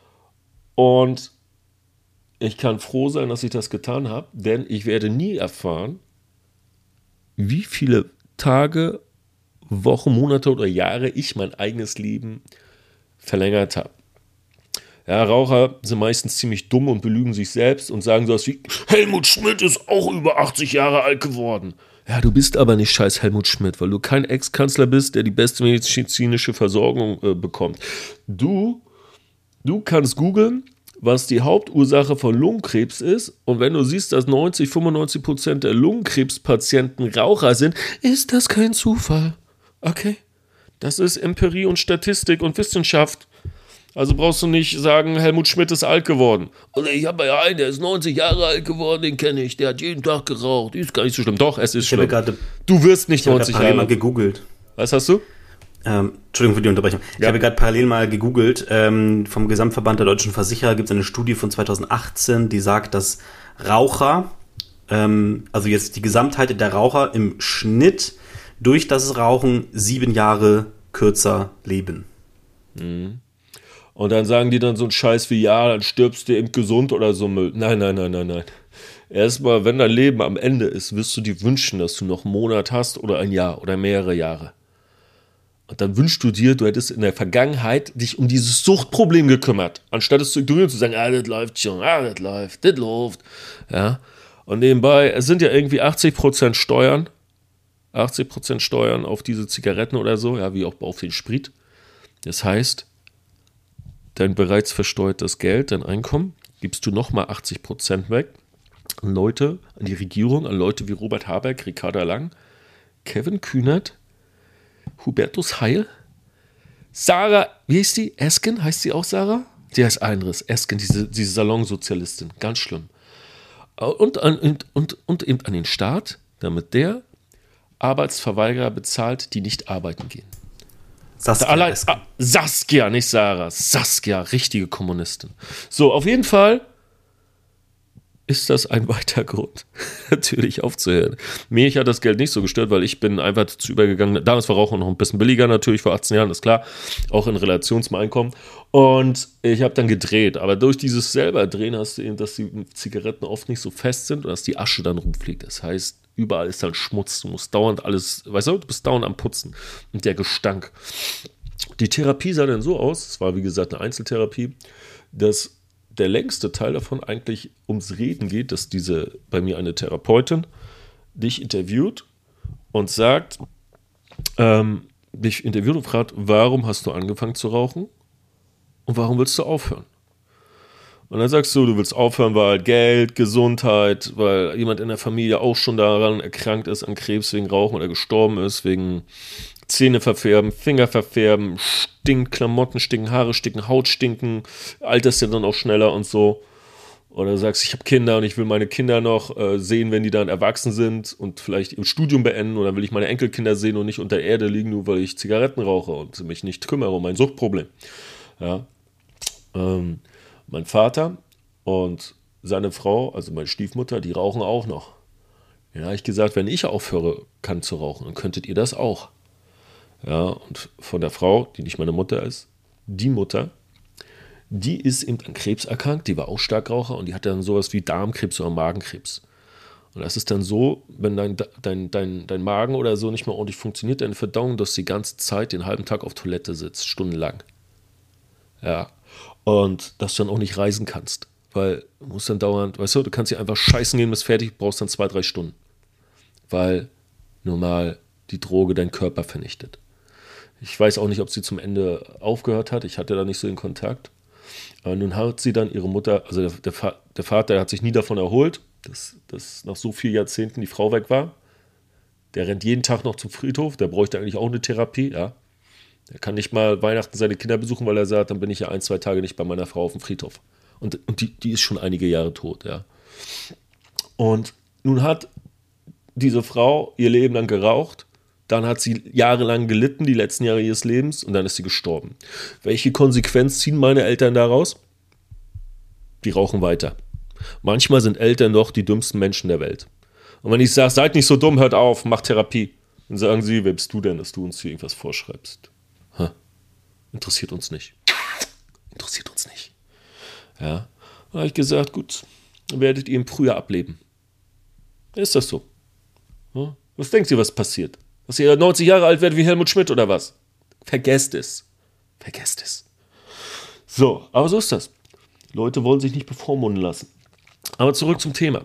Und ich kann froh sein, dass ich das getan habe, denn ich werde nie erfahren, wie viele Tage, Wochen, Monate oder Jahre ich mein eigenes Leben verlängert habe. Ja, Raucher sind meistens ziemlich dumm und belügen sich selbst und sagen sowas wie, Helmut Schmidt ist auch über 80 Jahre alt geworden. Ja, du bist aber nicht scheiß Helmut Schmidt, weil du kein Ex-Kanzler bist, der die beste medizinische Versorgung bekommt. Du kannst googeln, was die Hauptursache von Lungenkrebs ist, und wenn du siehst, dass 90-95% der Lungenkrebspatienten Raucher sind, ist das kein Zufall. Okay? Das ist Empirie und Statistik und Wissenschaft. Also brauchst du nicht sagen, Helmut Schmidt ist alt geworden. Oder ich habe ja einen, der ist 90 Jahre alt geworden, den kenne ich, der hat jeden Tag geraucht. Ist gar nicht so schlimm. Doch, es ist schlimm. Du wirst nicht 90 Jahre alt. Ich habe mal gegoogelt. Was hast du? Entschuldigung für die Unterbrechung. Ja. Ich habe gerade parallel mal gegoogelt. Vom Gesamtverband der deutschen Versicherer gibt es eine Studie von 2018, die sagt, dass Raucher also jetzt die Gesamtheit der Raucher im Schnitt durch das Rauchen 7 Jahre kürzer leben. Und dann sagen die dann so einen Scheiß wie, ja, dann stirbst du eben gesund oder so Müll. Nein. Erstmal, wenn dein Leben am Ende ist, wirst du dir wünschen, dass du noch einen Monat hast oder ein Jahr oder mehrere Jahre. Und dann wünschst du dir, du hättest in der Vergangenheit dich um dieses Suchtproblem gekümmert, anstatt es zu ignorieren und zu sagen, das läuft schon, das läuft. Ja. Und nebenbei, es sind ja irgendwie 80% Steuern auf diese Zigaretten oder so, ja, wie auch auf den Sprit. Das heißt, dein bereits versteuertes Geld, dein Einkommen, gibst du nochmal 80% weg an Leute, an die Regierung, an Leute wie Robert Habeck, Ricarda Lang, Kevin Kühnert, Hubertus Heil, Sarah, wie hieß die? Esken, heißt sie auch Sarah? Die heißt Einriss, Esken, diese Salonsozialistin, ganz schlimm. Und eben an den Staat, damit der Arbeitsverweigerer bezahlt, die nicht arbeiten gehen. Saskia, nicht Sarah. Saskia, richtige Kommunistin. So, auf jeden Fall ist das ein weiter Grund, natürlich aufzuhören. Mich hat das Geld nicht so gestört, weil ich bin einfach dazu übergegangen. Damals war Rauchen noch ein bisschen billiger natürlich, vor 18 Jahren, ist klar. Auch in Relation zum Einkommen. Und ich habe dann gedreht. Aber durch dieses selber Drehen hast du eben, dass die Zigaretten oft nicht so fest sind und dass die Asche dann rumfliegt. Das heißt, überall ist dann Schmutz. Du musst dauernd alles, weißt du bist dauernd am Putzen. Und der Gestank. Die Therapie sah dann so aus, es war wie gesagt eine Einzeltherapie, dass der längste Teil davon eigentlich ums Reden geht, dass bei mir eine Therapeutin dich interviewt und sagt, dich interviewt und fragt, warum hast du angefangen zu rauchen und warum willst du aufhören? Und dann sagst du willst aufhören, weil Geld, Gesundheit, weil jemand in der Familie auch schon daran erkrankt ist an Krebs wegen Rauchen oder gestorben ist wegen Zähne verfärben, Finger verfärben, stinken Klamotten, stinken Haare, stinken Haut, stinken, alterst ja dann auch schneller und so. Oder du sagst, ich habe Kinder und ich will meine Kinder noch sehen, wenn die dann erwachsen sind und vielleicht ihr Studium beenden, oder will ich meine Enkelkinder sehen und nicht unter der Erde liegen, nur weil ich Zigaretten rauche und mich nicht kümmere um mein Suchtproblem. Ja. Mein Vater und seine Frau, also meine Stiefmutter, die rauchen auch noch. Ja, habe ich gesagt, wenn ich aufhöre kann zu rauchen, dann könntet ihr das auch. Ja, und von der Frau, die nicht meine Mutter ist, die Mutter, die ist eben an Krebs erkrankt, die war auch Starkraucher und die hatte dann sowas wie Darmkrebs oder Magenkrebs. Und das ist dann so, wenn dein Magen oder so nicht mehr ordentlich funktioniert, deine Verdauung, dass du die ganze Zeit den halben Tag auf Toilette sitzt, stundenlang. Ja, und dass du dann auch nicht reisen kannst, weil du musst dann dauernd, weißt du kannst hier einfach scheißen gehen, bist fertig, brauchst dann 2-3 Stunden, weil normal die Droge deinen Körper vernichtet. Ich weiß auch nicht, ob sie zum Ende aufgehört hat. Ich hatte da nicht so den Kontakt. Aber nun hat sie dann ihre Mutter, also der Vater, der hat sich nie davon erholt, dass nach so vielen Jahrzehnten die Frau weg war. Der rennt jeden Tag noch zum Friedhof. Der bräuchte eigentlich auch eine Therapie. Ja. Der kann nicht mal Weihnachten seine Kinder besuchen, weil er sagt, dann bin ich ja 1-2 Tage nicht bei meiner Frau auf dem Friedhof. Und die ist schon einige Jahre tot. Ja. Und nun hat diese Frau ihr Leben lang geraucht. Dann hat sie jahrelang gelitten, die letzten Jahre ihres Lebens, und dann ist sie gestorben. Welche Konsequenz ziehen meine Eltern daraus? Die rauchen weiter. Manchmal sind Eltern doch die dümmsten Menschen der Welt. Und wenn ich sage, seid nicht so dumm, hört auf, macht Therapie, dann sagen sie, wer bist du denn, dass du uns hier irgendwas vorschreibst? Interessiert uns nicht. Interessiert uns nicht. Ja, da habe ich gesagt, gut, dann werdet ihr im Frühjahr ableben. Ist das so? Was denkt ihr, was passiert? Dass ihr 90 Jahre alt werdet wie Helmut Schmidt oder was? Vergesst es. Vergesst es. So, aber so ist das. Leute wollen sich nicht bevormunden lassen. Aber zurück zum Thema.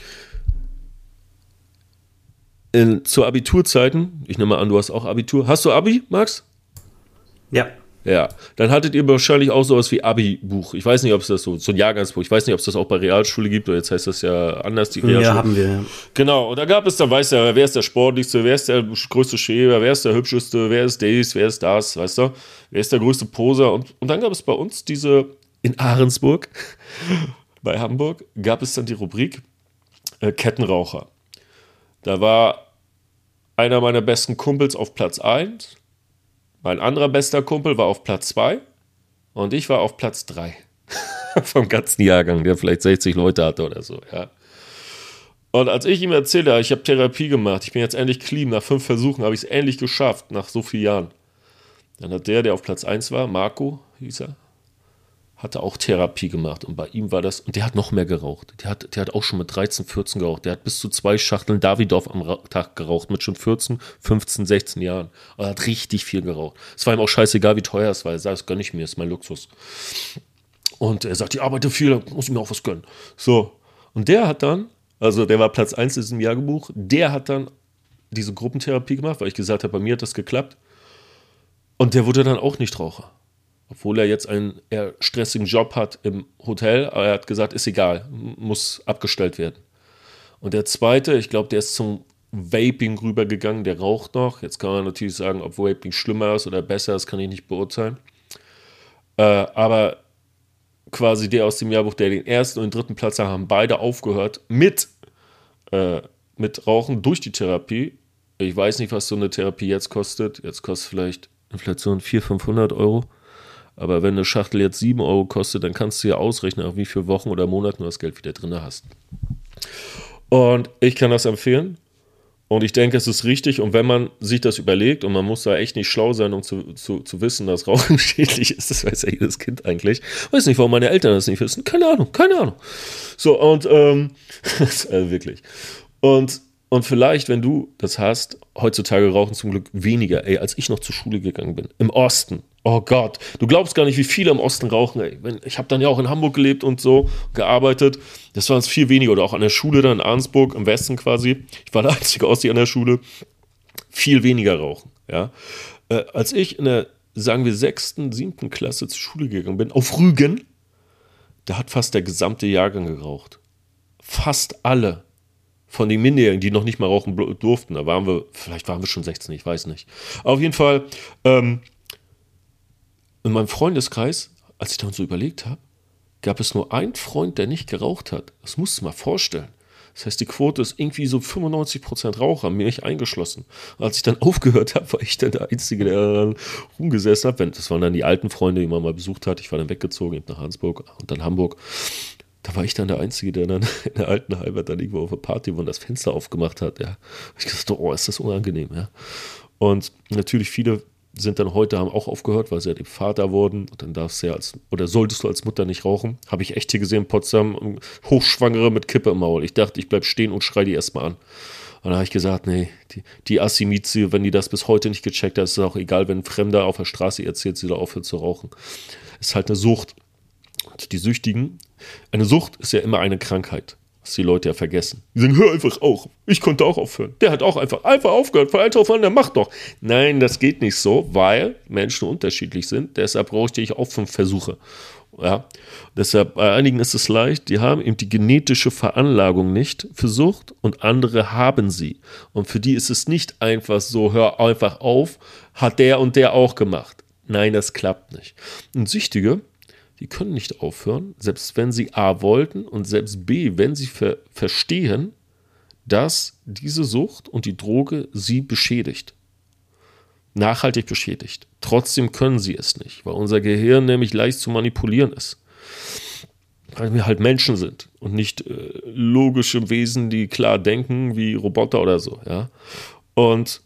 Zu Abiturzeiten, ich nehme mal an, du hast auch Abitur. Hast du Abi, Max? Ja. Ja, dann hattet ihr wahrscheinlich auch sowas wie Abi-Buch. Ich weiß nicht, ob es das so ein Jahrgangsbuch, ich weiß nicht, ob es das auch bei Realschule gibt, oder jetzt heißt das ja anders, die Realschule. Ja, haben wir. Genau, und da gab es dann, weißt du, wer ist der Sportlichste, wer ist der größte Schäber, wer ist der Hübscheste, wer ist dies, wer ist das, weißt du, wer ist der größte Poser. Und dann gab es bei uns in Ahrensburg, bei Hamburg, gab es dann die Rubrik Kettenraucher. Da war einer meiner besten Kumpels auf Platz 1, mein anderer bester Kumpel war auf Platz 2 und ich war auf Platz 3 vom ganzen Jahrgang, der vielleicht 60 Leute hatte oder so. Ja. Und als ich ihm erzähle, ich habe Therapie gemacht, ich bin jetzt endlich clean, nach 5 Versuchen habe ich es endlich geschafft, nach so vielen Jahren. Dann hat der auf Platz 1 war, Marco hieß er, hatte auch Therapie gemacht. Und bei ihm war das, und der hat noch mehr geraucht. Der hat auch schon mit 13, 14 geraucht. Der hat bis zu 2 Schachteln Davidoff am Tag geraucht, mit schon 14, 15, 16 Jahren. Und er hat richtig viel geraucht. Es war ihm auch scheißegal, wie teuer es war. Er sagt, das gönne ich mir, das ist mein Luxus. Und er sagt, ich arbeite viel, da muss ich mir auch was gönnen. So. Und der hat dann, also der war Platz 1 in diesem Jahrbuch, der hat dann diese Gruppentherapie gemacht, weil ich gesagt habe, bei mir hat das geklappt. Und der wurde dann auch Nichtraucher. Obwohl er jetzt einen eher stressigen Job hat im Hotel, aber er hat gesagt, ist egal, muss abgestellt werden. Und der zweite, ich glaube, der ist zum Vaping rübergegangen, der raucht noch. Jetzt kann man natürlich sagen, ob Vaping schlimmer ist oder besser, das kann ich nicht beurteilen. Aber quasi der aus dem Jahrbuch, der den ersten und den dritten Platz hat, haben beide aufgehört mit Rauchen durch die Therapie. Ich weiß nicht, was so eine Therapie jetzt kostet. Jetzt kostet vielleicht Inflation 400, 500 Euro. Aber wenn eine Schachtel jetzt 7 Euro kostet, dann kannst du ja ausrechnen, auf wie viele Wochen oder Monaten du das Geld wieder drin hast. Und ich kann das empfehlen. Und ich denke, es ist richtig. Und wenn man sich das überlegt, und man muss da echt nicht schlau sein, um zu wissen, dass Rauchen schädlich ist, das weiß ja jedes Kind eigentlich. Weiß nicht, warum meine Eltern das nicht wissen. Keine Ahnung. So, und wirklich. Und vielleicht, wenn du das hast, heutzutage rauchen zum Glück weniger, als ich noch zur Schule gegangen bin. Im Osten. Oh Gott, du glaubst gar nicht, wie viele im Osten rauchen. Ich habe dann ja auch in Hamburg gelebt und so, gearbeitet. Das waren es viel weniger. Oder auch an der Schule dann in Arnsburg, im Westen quasi. Ich war der einzige Ossi an der Schule. Viel weniger rauchen. Ja. Als ich in der, sagen wir, 6., 7. Klasse zur Schule gegangen bin, auf Rügen, da hat fast der gesamte Jahrgang geraucht. Fast alle. Von den Minderjährigen, die noch nicht mal rauchen durften. Vielleicht waren wir schon 16, ich weiß nicht. Auf jeden Fall, in meinem Freundeskreis, als ich dann so überlegt habe, gab es nur einen Freund, der nicht geraucht hat. Das musst du mal vorstellen. Das heißt, die Quote ist irgendwie so 95% Raucher, mich eingeschlossen. Und als ich dann aufgehört habe, war ich dann der Einzige, der dann rumgesessen hat. Das waren dann die alten Freunde, die man mal besucht hat. Ich war dann weggezogen nach Arnsburg und dann Hamburg. Da war ich dann der Einzige, der dann in der alten Heimat dann irgendwo auf der Party, wo man das Fenster aufgemacht hat. Ja. Ich dachte, oh, ist das unangenehm. Ja. Und natürlich viele sind dann heute, haben auch aufgehört, weil sie ja dem Vater wurden. Und dann darfst du ja solltest du als Mutter nicht rauchen. Habe ich echt hier gesehen in Potsdam, Hochschwangere mit Kippe im Maul. Ich dachte, ich bleib stehen und schrei die erstmal an. Und dann habe ich gesagt, nee, die Assimizi, wenn die das bis heute nicht gecheckt hat, ist es auch egal, wenn ein Fremder auf der Straße erzählt, sie da aufhört zu rauchen. Ist halt eine Sucht. Und die Süchtigen, eine Sucht ist ja immer eine Krankheit, was die Leute ja vergessen. Die sagen, hör einfach auf. Ich konnte auch aufhören. Der hat auch einfach aufgehört. Von einem Tag auf den anderen, mach doch. Nein, das geht nicht so, weil Menschen unterschiedlich sind. Deshalb brauchte ich auch 5 Versuche. Ja? Deshalb, bei einigen ist es leicht, die haben eben die genetische Veranlagung nicht für Sucht und andere haben sie. Und für die ist es nicht einfach so, hör einfach auf, hat der und der auch gemacht. Nein, das klappt nicht. Und Süchtige, die können nicht aufhören, selbst wenn sie A wollten und selbst B, wenn sie verstehen, dass diese Sucht und die Droge sie beschädigt. Nachhaltig beschädigt. Trotzdem können sie es nicht, weil unser Gehirn nämlich leicht zu manipulieren ist. Weil wir halt Menschen sind und nicht logische Wesen, die klar denken wie Roboter oder so. Ja? Und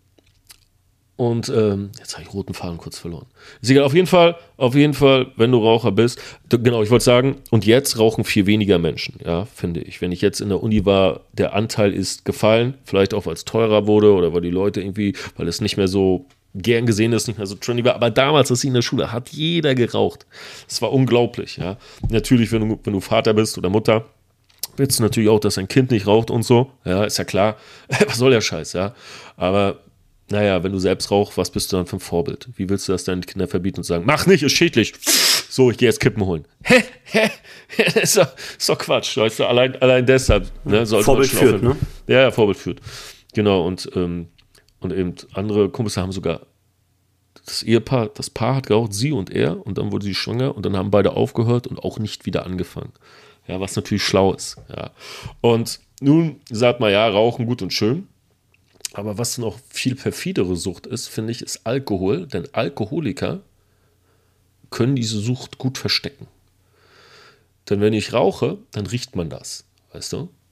jetzt habe ich roten Faden kurz verloren. Ist egal, auf jeden Fall, wenn du Raucher bist, genau, ich wollte sagen, und jetzt rauchen viel weniger Menschen, ja, finde ich. Wenn ich jetzt in der Uni war, der Anteil ist gefallen, vielleicht auch, weil es teurer wurde oder weil die Leute irgendwie, weil es nicht mehr so gern gesehen ist, nicht mehr so trendy war, aber damals, als ich in der Schule, hat jeder geraucht. Das war unglaublich, ja. Natürlich, wenn du Vater bist oder Mutter, willst du natürlich auch, dass dein Kind nicht raucht und so, ja, ist ja klar. Was soll der Scheiß, ja. Aber naja, wenn du selbst rauchst, was bist du dann für ein Vorbild? Wie willst du das deinen Kindern verbieten und sagen, mach nicht, ist schädlich. So, ich gehe jetzt Kippen holen. Das ist doch Quatsch. Weißt du? Allein deshalb. Ne, Vorbild führt, ne? Ja, Vorbild führt. Genau, und eben andere Kumpels haben sogar das Paar hat geraucht, sie und er, und dann wurde sie schwanger und dann haben beide aufgehört und auch nicht wieder angefangen. Ja, was natürlich schlau ist. Ja. Und nun sagt man, ja, Rauchen gut und schön. Aber was noch viel perfidere Sucht ist, finde ich, ist Alkohol. Denn Alkoholiker können diese Sucht gut verstecken. Denn wenn ich rauche, dann riecht man das. Weißt du?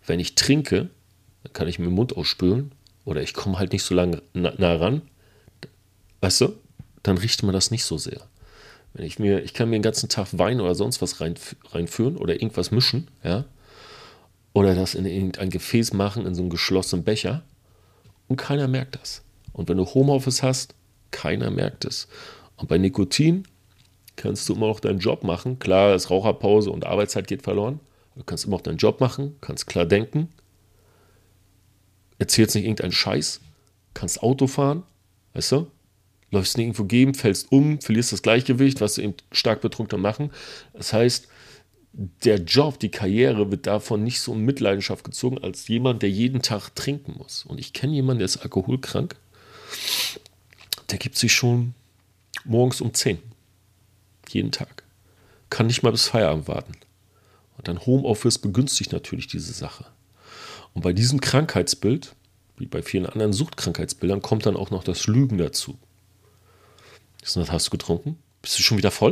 wenn ich trinke, dann kann ich mir den Mund ausspülen oder ich komme halt nicht so lange nah ran, weißt du, dann riecht man das nicht so sehr. Ich kann mir den ganzen Tag Wein oder sonst was reinführen oder irgendwas mischen, ja, oder das in irgendein Gefäß machen, in so einem geschlossenen Becher und keiner merkt das. Und wenn du Homeoffice hast, keiner merkt es. Und bei Nikotin kannst du immer noch deinen Job machen. Klar, ist Raucherpause und Arbeitszeit geht verloren. Du kannst immer noch deinen Job machen, kannst klar denken, erzählst nicht irgendeinen Scheiß, kannst Auto fahren, weißt du? Läufst nirgendwo gegen, fällst um, verlierst das Gleichgewicht, was du eben stark betrunken machen. Das heißt, der Job, die Karriere wird davon nicht so in Mitleidenschaft gezogen, als jemand, der jeden Tag trinken muss. Und ich kenne jemanden, der ist alkoholkrank, der gibt sich schon morgens um 10. Jeden Tag. Kann nicht mal bis Feierabend warten. Und dann Homeoffice begünstigt natürlich diese Sache. Und bei diesem Krankheitsbild, wie bei vielen anderen Suchtkrankheitsbildern, kommt dann auch noch das Lügen dazu. Hast du getrunken? Bist du schon wieder voll?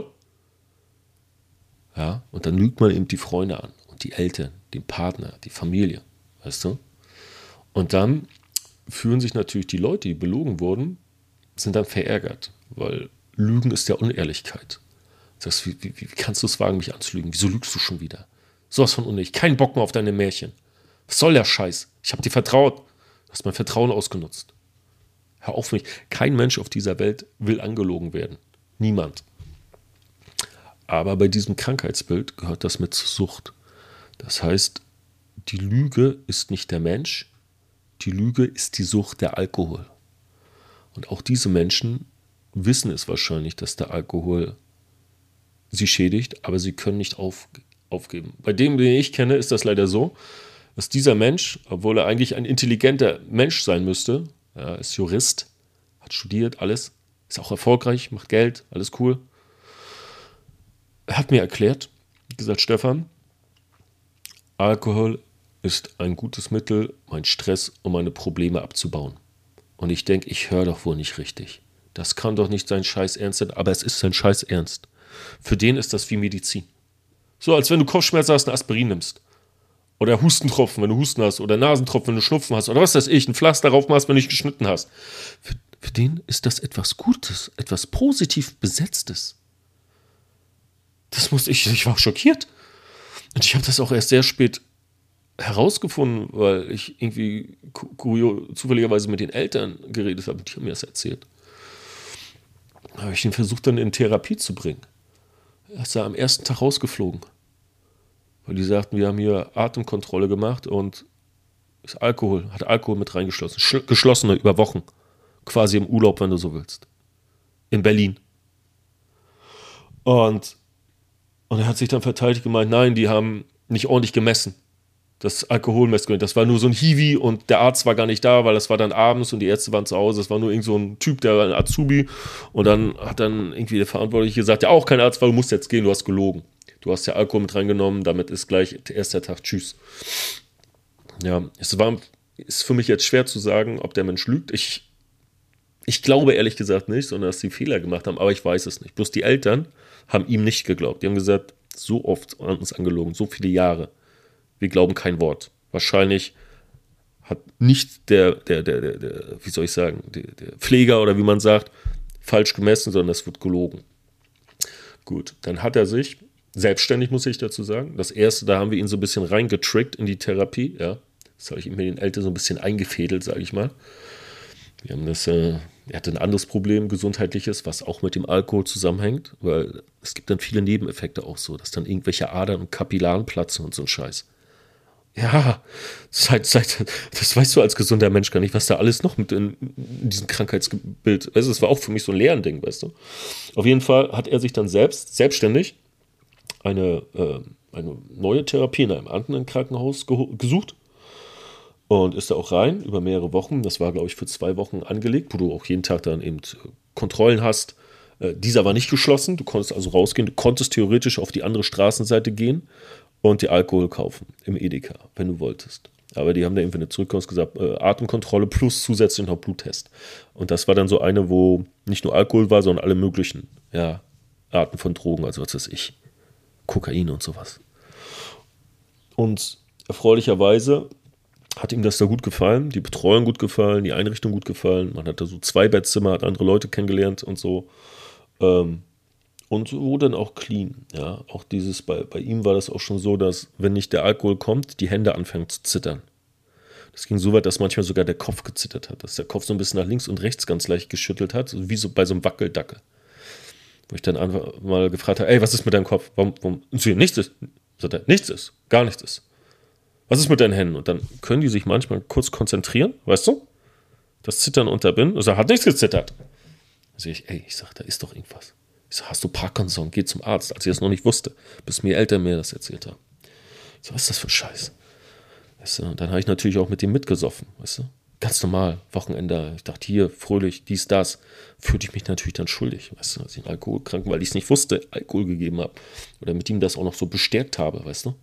Ja, und dann lügt man eben die Freunde an und die Eltern, den Partner, die Familie, weißt du? Und dann fühlen sich natürlich die Leute, die belogen wurden, sind dann verärgert, weil Lügen ist ja Unehrlichkeit. Du sagst, wie kannst du es wagen, mich anzulügen? Wieso lügst du schon wieder? Sowas von unehrlich. Kein Bock mehr auf deine Märchen. Was soll der Scheiß? Ich habe dir vertraut. Du hast mein Vertrauen ausgenutzt. Hör auf mich. Kein Mensch auf dieser Welt will angelogen werden. Niemand. Aber bei diesem Krankheitsbild gehört das mit zur Sucht. Das heißt, die Lüge ist nicht der Mensch, die Lüge ist die Sucht, der Alkohol. Und auch diese Menschen wissen es wahrscheinlich, dass der Alkohol sie schädigt, aber sie können nicht aufgeben. Bei dem, den ich kenne, ist das leider so, dass dieser Mensch, obwohl er eigentlich ein intelligenter Mensch sein müsste, ja, ist Jurist, hat studiert, alles, ist auch erfolgreich, macht Geld, alles cool. Er hat mir erklärt, gesagt, Stefan, Alkohol ist ein gutes Mittel, meinen Stress und meine Probleme abzubauen. Und ich denke, ich höre doch wohl nicht richtig. Das kann doch nicht sein Scheiß Ernst sein, aber es ist sein Scheiß Ernst. Für den ist das wie Medizin. So, als wenn du Kopfschmerzen hast, ein Aspirin nimmst. Oder Hustentropfen, wenn du Husten hast. Oder Nasentropfen, wenn du Schnupfen hast. Oder was weiß ich, ein Pflaster drauf machst, wenn du dich geschnitten hast. Für den ist das etwas Gutes, etwas positiv Besetztes. Ich war schockiert. Und ich habe das auch erst sehr spät herausgefunden, weil ich irgendwie zufälligerweise mit den Eltern geredet habe. Die haben mir das erzählt. Da habe ich ihn versucht, dann in Therapie zu bringen. Er ist da am ersten Tag rausgeflogen. Weil die sagten, wir haben hier Atemkontrolle gemacht und hat Alkohol mit reingeschlossen. Geschlossene über Wochen. Quasi im Urlaub, wenn du so willst. In Berlin. Und er hat sich dann verteidigt gemeint, nein, die haben nicht ordentlich gemessen. Das Alkoholmessgerät, das war nur so ein Hiwi und der Arzt war gar nicht da, weil das war dann abends und die Ärzte waren zu Hause. Das war nur irgend so ein Typ, der war ein Azubi. Und dann hat dann irgendwie der Verantwortliche gesagt, ja, auch kein Arzt, weil du musst jetzt gehen, du hast gelogen. Du hast ja Alkohol mit reingenommen, damit ist gleich der erste Tag, tschüss. Ja, ist für mich jetzt schwer zu sagen, ob der Mensch lügt. Ich glaube ehrlich gesagt nicht, sondern dass sie Fehler gemacht haben, aber ich weiß es nicht. Bloß die Eltern haben ihm nicht geglaubt. Die haben gesagt, so oft an uns angelogen, so viele Jahre. Wir glauben kein Wort. Wahrscheinlich hat nicht der wie soll ich sagen, der Pfleger oder wie man sagt, falsch gemessen, sondern es wird gelogen. Gut, dann hat er sich, selbstständig muss ich dazu sagen, das erste, da haben wir ihn so ein bisschen reingetrickt in die Therapie, ja. Das habe ich ihm mit den Eltern so ein bisschen eingefädelt, sage ich mal. Wir haben er hatte ein anderes Problem, gesundheitliches, was auch mit dem Alkohol zusammenhängt, weil es gibt dann viele Nebeneffekte auch so, dass dann irgendwelche Adern und Kapillaren platzen und so ein Scheiß. Ja, das weißt du als gesunder Mensch gar nicht, was da alles noch mit in diesem Krankheitsbild ist. Es war auch für mich so ein Lernding, weißt du. Auf jeden Fall hat er sich dann selbstständig eine neue Therapie in einem anderen Krankenhaus gesucht und ist da auch rein über mehrere Wochen. Das war, glaube ich, für 2 Wochen angelegt, wo du auch jeden Tag dann eben Kontrollen hast. Dieser war nicht geschlossen, du konntest also rausgehen, du konntest theoretisch auf die andere Straßenseite gehen und dir Alkohol kaufen im Edeka, wenn du wolltest. Aber die haben da irgendwie zurückgekommen gesagt, Atemkontrolle plus zusätzlich noch Bluttest. Und das war dann so eine, wo nicht nur Alkohol war, sondern alle möglichen Arten von Drogen, also was weiß ich, Kokain und sowas. Und erfreulicherweise hat ihm das da gut gefallen, die Betreuung gut gefallen, die Einrichtung gut gefallen. Man hat da so 2 Bettzimmer, hat andere Leute kennengelernt und so. Und wurde dann auch clean. Ja, auch dieses, bei ihm war das auch schon so, dass, wenn nicht der Alkohol kommt, die Hände anfangen zu zittern. Das ging so weit, dass manchmal sogar der Kopf gezittert hat, dass der Kopf so ein bisschen nach links und rechts ganz leicht geschüttelt hat, wie so bei so einem Wackeldackel. Wo ich dann einfach mal gefragt habe, ey, was ist mit deinem Kopf? Warum? Und sie, nichts ist. Sagt er, nichts ist, gar nichts ist. Was ist mit deinen Händen? Und dann können die sich manchmal kurz konzentrieren, weißt du? Das Zittern unterbinden. Und er hat nichts gezittert. Dann sage ich, ey, da ist doch irgendwas. Ich sage, hast du Parkinson? Geh zum Arzt, als ich das noch nicht wusste, bis mir Eltern mir das erzählt haben. Ich so, was ist das für ein Scheiß? Weißt du? Und dann habe ich natürlich auch mit dem mitgesoffen, weißt du? Ganz normal, Wochenende. Ich dachte, hier, fröhlich, dies, das. Fühlte ich mich natürlich dann schuldig, weißt du, als ich einen Alkoholkranken, weil ich es nicht wusste, Alkohol gegeben habe. Oder mit ihm das auch noch so bestärkt habe, weißt du?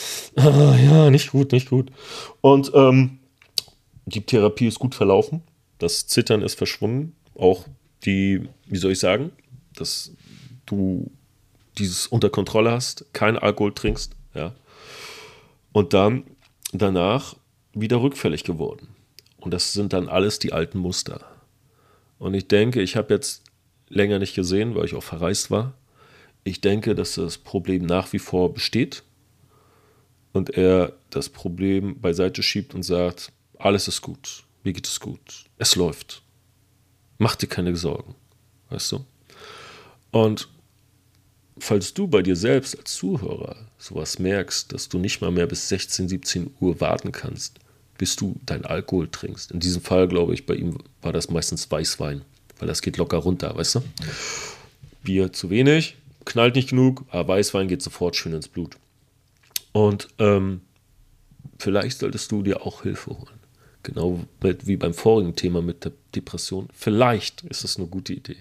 Ja, nicht gut. Und die Therapie ist gut verlaufen. Das Zittern ist verschwunden. Auch wie soll ich sagen, dass du dieses unter Kontrolle hast, keinen Alkohol trinkst, ja. Und dann danach wieder rückfällig geworden. Und das sind dann alles die alten Muster. Und ich denke, ich habe jetzt länger nicht gesehen, weil ich auch verreist war. Ich denke, dass das Problem nach wie vor besteht und er das Problem beiseite schiebt und sagt, alles ist gut, mir geht es gut, es läuft. Mach dir keine Sorgen, weißt du? Und falls du bei dir selbst als Zuhörer sowas merkst, dass du nicht mal mehr bis 16, 17 Uhr warten kannst, bis du deinen Alkohol trinkst. In diesem Fall, glaube ich, bei ihm war das meistens Weißwein, weil das geht locker runter, weißt du? Bier zu wenig, knallt nicht genug, aber Weißwein geht sofort schön ins Blut. Und vielleicht solltest du dir auch Hilfe holen. Genau wie beim vorigen Thema mit der Depression. Vielleicht ist das eine gute Idee.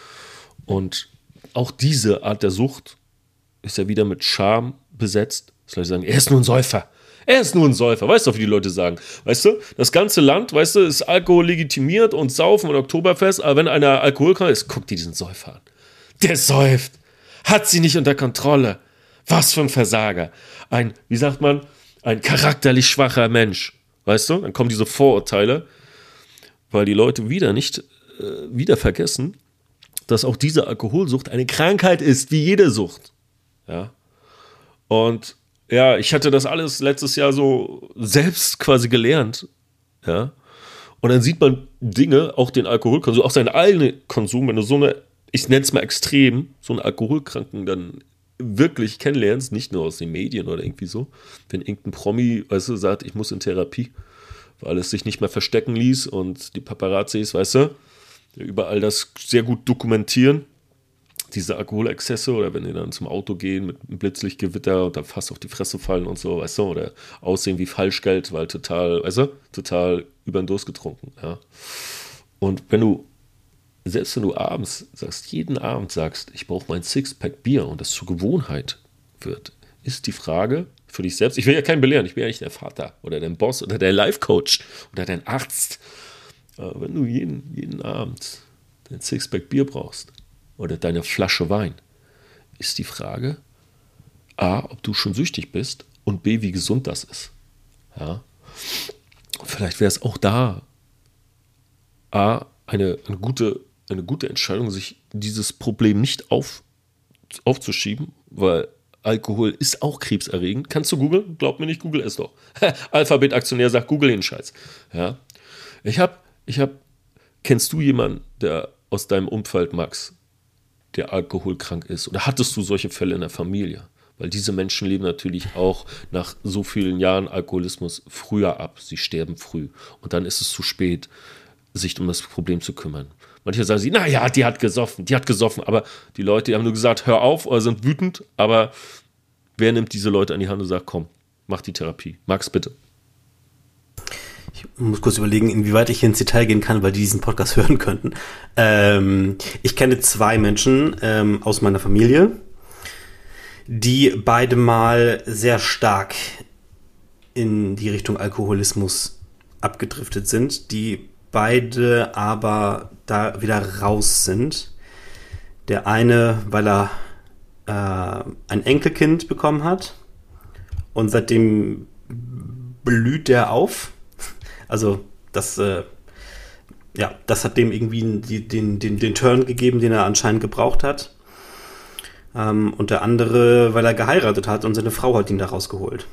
Und auch diese Art der Sucht ist ja wieder mit Scham besetzt. Das Leute sagen, er ist nur ein Säufer. Er ist nur ein Säufer. Weißt du, wie die Leute sagen? Weißt du, das ganze Land, weißt du, ist Alkohol legitimiert und Saufen und Oktoberfest. Aber wenn einer alkoholkrank ist, guck dir diesen Säufer an. Der säuft. Hat sie nicht unter Kontrolle. Was für ein Versager. Ein charakterlich schwacher Mensch. Weißt du, dann kommen diese Vorurteile, weil die Leute wieder vergessen, dass auch diese Alkoholsucht eine Krankheit ist, wie jede Sucht. Ja. Und ja, ich hatte das alles letztes Jahr so selbst quasi gelernt. Ja. Und dann sieht man Dinge, auch den Alkoholkonsum, auch seinen eigenen Konsum, wenn du so eine, ich nenne es mal extrem, so einen Alkoholkranken dann wirklich kennenlernst, nicht nur aus den Medien oder irgendwie so, wenn irgendein Promi, weißt du, sagt, ich muss in Therapie, weil es sich nicht mehr verstecken ließ und die Paparazzis, weißt du, überall das sehr gut dokumentieren, diese Alkoholexzesse, oder wenn die dann zum Auto gehen mit einem Blitzlichtgewitter und dann fast auf die Fresse fallen und so, weißt du, oder aussehen wie Falschgeld, weil total über den Durst getrunken, ja. Und selbst wenn du abends sagst, jeden Abend sagst, ich brauche mein Sixpack Bier und das zur Gewohnheit wird, ist die Frage für dich selbst, ich will ja keinen belehren, ich bin ja nicht der Vater oder dein Boss oder der Life-Coach oder dein Arzt, aber wenn du jeden Abend dein Sixpack Bier brauchst oder deine Flasche Wein, ist die Frage, A, ob du schon süchtig bist und B, wie gesund das ist. Ja? Vielleicht wäre es auch da A, eine gute Entscheidung, sich dieses Problem nicht aufzuschieben, weil Alkohol ist auch krebserregend. Kannst du googeln? Glaub mir nicht, Google es doch. Alphabet-Aktionär sagt, Google den Scheiß. Ja? Kennst du jemanden, der aus deinem Umfeld, Max, der alkoholkrank ist? Oder hattest du solche Fälle in der Familie? Weil diese Menschen leben natürlich auch nach so vielen Jahren Alkoholismus früher ab. Sie sterben früh. Und dann ist es zu spät, sich um das Problem zu kümmern. Manche sagen sie, naja, die hat gesoffen. Aber die Leute, die haben nur gesagt, hör auf oder sind wütend. Aber wer nimmt diese Leute an die Hand und sagt, komm, mach die Therapie. Max, bitte. Ich muss kurz überlegen, inwieweit ich hier ins Detail gehen kann, weil die diesen Podcast hören könnten. Ich kenne 2 Menschen aus meiner Familie, die beide mal sehr stark in die Richtung Alkoholismus abgedriftet sind, die beide aber da wieder raus sind. Der eine, weil er ein Enkelkind bekommen hat und seitdem blüht der auf. Also das hat dem irgendwie den Turn gegeben, den er anscheinend gebraucht hat. Und der andere, weil er geheiratet hat und seine Frau hat ihn da rausgeholt.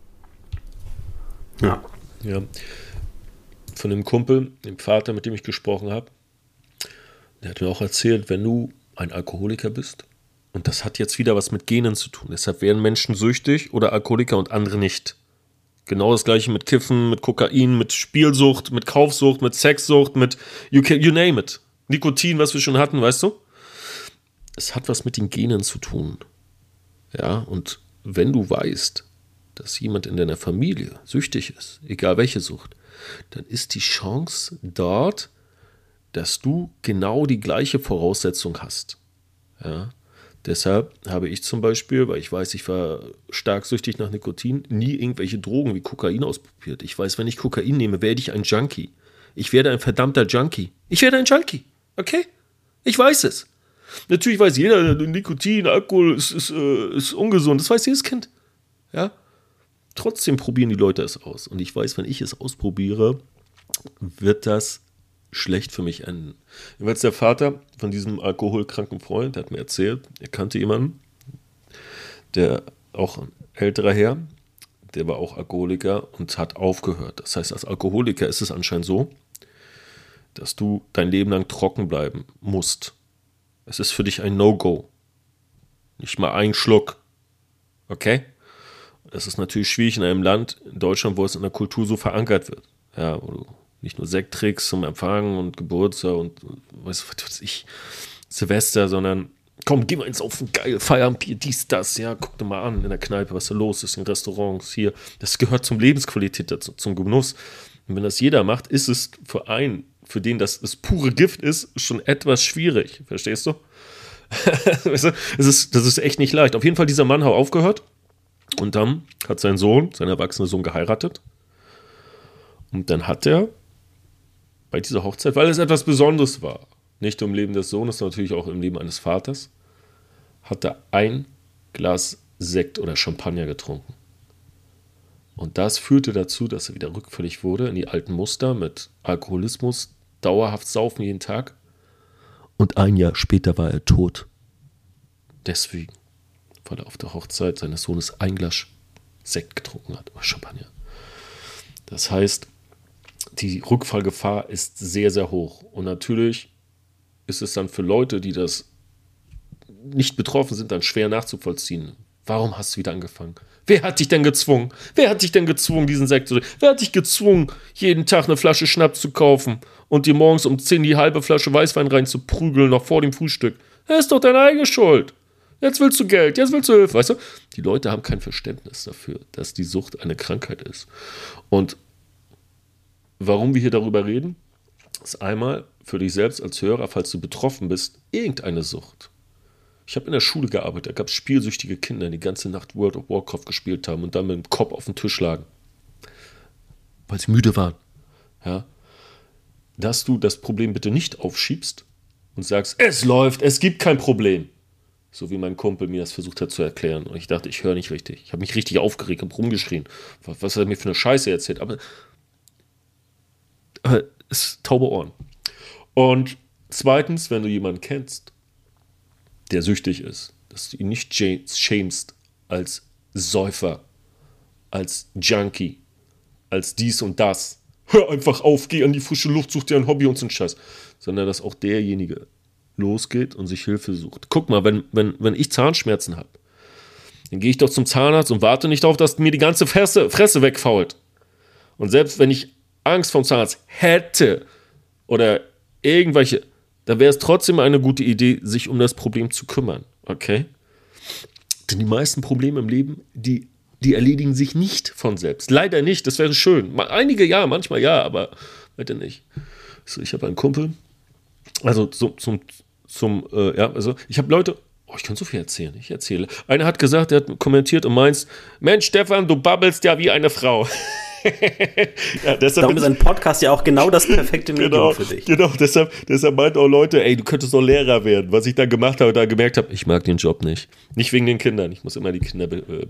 Ja. Ja. Von dem Kumpel, dem Vater, mit dem ich gesprochen habe, der hat mir auch erzählt, wenn du ein Alkoholiker bist, und das hat jetzt wieder was mit Genen zu tun, deshalb werden Menschen süchtig oder Alkoholiker und andere nicht. Genau das gleiche mit Kiffen, mit Kokain, mit Spielsucht, mit Kaufsucht, mit Sexsucht, mit you name it. Nikotin, was wir schon hatten, weißt du? Es hat was mit den Genen zu tun. Ja, und wenn du weißt, dass jemand in deiner Familie süchtig ist, egal welche Sucht, dann ist die Chance dort, dass du genau die gleiche Voraussetzung hast. Ja? Deshalb habe ich zum Beispiel, weil ich weiß, ich war stark süchtig nach Nikotin, nie irgendwelche Drogen wie Kokain ausprobiert. Ich weiß, wenn ich Kokain nehme, werde ich ein Junkie. Ich werde ein verdammter Junkie. Ich werde ein Junkie. Okay? Ich weiß es. Natürlich weiß jeder, Nikotin, Alkohol ist ungesund. Das weiß jedes Kind. Ja? Trotzdem probieren die Leute es aus. Und ich weiß, wenn ich es ausprobiere, wird das schlecht für mich enden. Jedenfalls der Vater von diesem alkoholkranken Freund, der hat mir erzählt, er kannte jemanden, der auch ein älterer Herr, der war auch Alkoholiker und hat aufgehört. Das heißt, als Alkoholiker ist es anscheinend so, dass du dein Leben lang trocken bleiben musst. Es ist für dich ein No-Go. Nicht mal ein Schluck. Okay? Das ist natürlich schwierig in einem Land, in Deutschland, wo es in der Kultur so verankert wird. Ja, wo du nicht nur Sekt trinkst zum Empfang und Geburtstag und was weiß ich, Silvester, sondern komm, geh mal ins Ofen, geil, Feierabendbier, dies, das, ja, guck dir mal an in der Kneipe, was da los ist, in Restaurants, hier. Das gehört zum Lebensqualität dazu, zum Genuss. Und wenn das jeder macht, ist es für einen, für den das pure Gift ist, schon etwas schwierig. Verstehst du? Das ist echt nicht leicht. Auf jeden Fall, dieser Mann hat aufgehört und dann hat sein erwachsener Sohn geheiratet. Und dann hat er bei dieser Hochzeit, weil es etwas Besonderes war, nicht nur im Leben des Sohnes, sondern natürlich auch im Leben eines Vaters, hat er ein Glas Sekt oder Champagner getrunken. Und das führte dazu, dass er wieder rückfällig wurde in die alten Muster mit Alkoholismus, dauerhaft saufen jeden Tag. Und ein Jahr später war er tot. Deswegen, weil er auf der Hochzeit seines Sohnes ein Glas Sekt getrunken hat, oder Champagner. Das heißt, die Rückfallgefahr ist sehr, sehr hoch. Und natürlich ist es dann für Leute, die das nicht betroffen sind, dann schwer nachzuvollziehen. Warum hast du wieder angefangen? Wer hat dich denn gezwungen? Wer hat dich denn gezwungen, diesen Sekt zu trinken? Wer hat dich gezwungen, jeden Tag eine Flasche Schnaps zu kaufen und dir morgens um 10 die halbe Flasche Weißwein reinzuprügeln, noch vor dem Frühstück? Das ist doch deine eigene Schuld. Jetzt willst du Geld, jetzt willst du Hilfe. Weißt du? Die Leute haben kein Verständnis dafür, dass die Sucht eine Krankheit ist. Und warum wir hier darüber reden, ist einmal für dich selbst als Hörer, falls du betroffen bist, irgendeine Sucht. Ich habe in der Schule gearbeitet, da gab es spielsüchtige Kinder, die ganze Nacht World of Warcraft gespielt haben und dann mit dem Kopf auf dem Tisch lagen, weil sie müde waren. Ja? Dass du das Problem bitte nicht aufschiebst und sagst, es läuft, es gibt kein Problem. So wie mein Kumpel mir das versucht hat zu erklären. Und ich dachte, ich höre nicht richtig. Ich habe mich richtig aufgeregt, habe rumgeschrien. Was hat er mir für eine Scheiße erzählt? Aber es ist taube Ohren. Und zweitens, wenn du jemanden kennst, der süchtig ist, dass du ihn nicht schämst als Säufer, als Junkie, als dies und das. Hör einfach auf, geh an die frische Luft, such dir ein Hobby und so einen Scheiß. Sondern dass auch derjenige losgeht und sich Hilfe sucht. Guck mal, wenn ich Zahnschmerzen habe, dann gehe ich doch zum Zahnarzt und warte nicht darauf, dass mir die ganze Fresse wegfault. Und selbst wenn ich Angst vom Zahnarzt hätte oder irgendwelche, da wäre es trotzdem eine gute Idee, sich um das Problem zu kümmern. Okay? Denn die meisten Probleme im Leben, die erledigen sich nicht von selbst. Leider nicht, das wäre schön. Einige ja, manchmal ja, aber weiter nicht. So, ich habe einen Kumpel, also ich habe Leute, ich kann so viel erzählen, ich erzähle. Einer hat gesagt, der hat kommentiert und meinst, Mensch, Stefan, du babbelst ja wie eine Frau. Ja, Darum ist ein Podcast ja auch genau das perfekte Medium für dich. Genau, deshalb meinten auch Leute, ey, du könntest doch Lehrer werden. Was ich da gemacht habe, da gemerkt habe, ich mag den Job nicht. Nicht wegen den Kindern. Ich muss immer die Kinder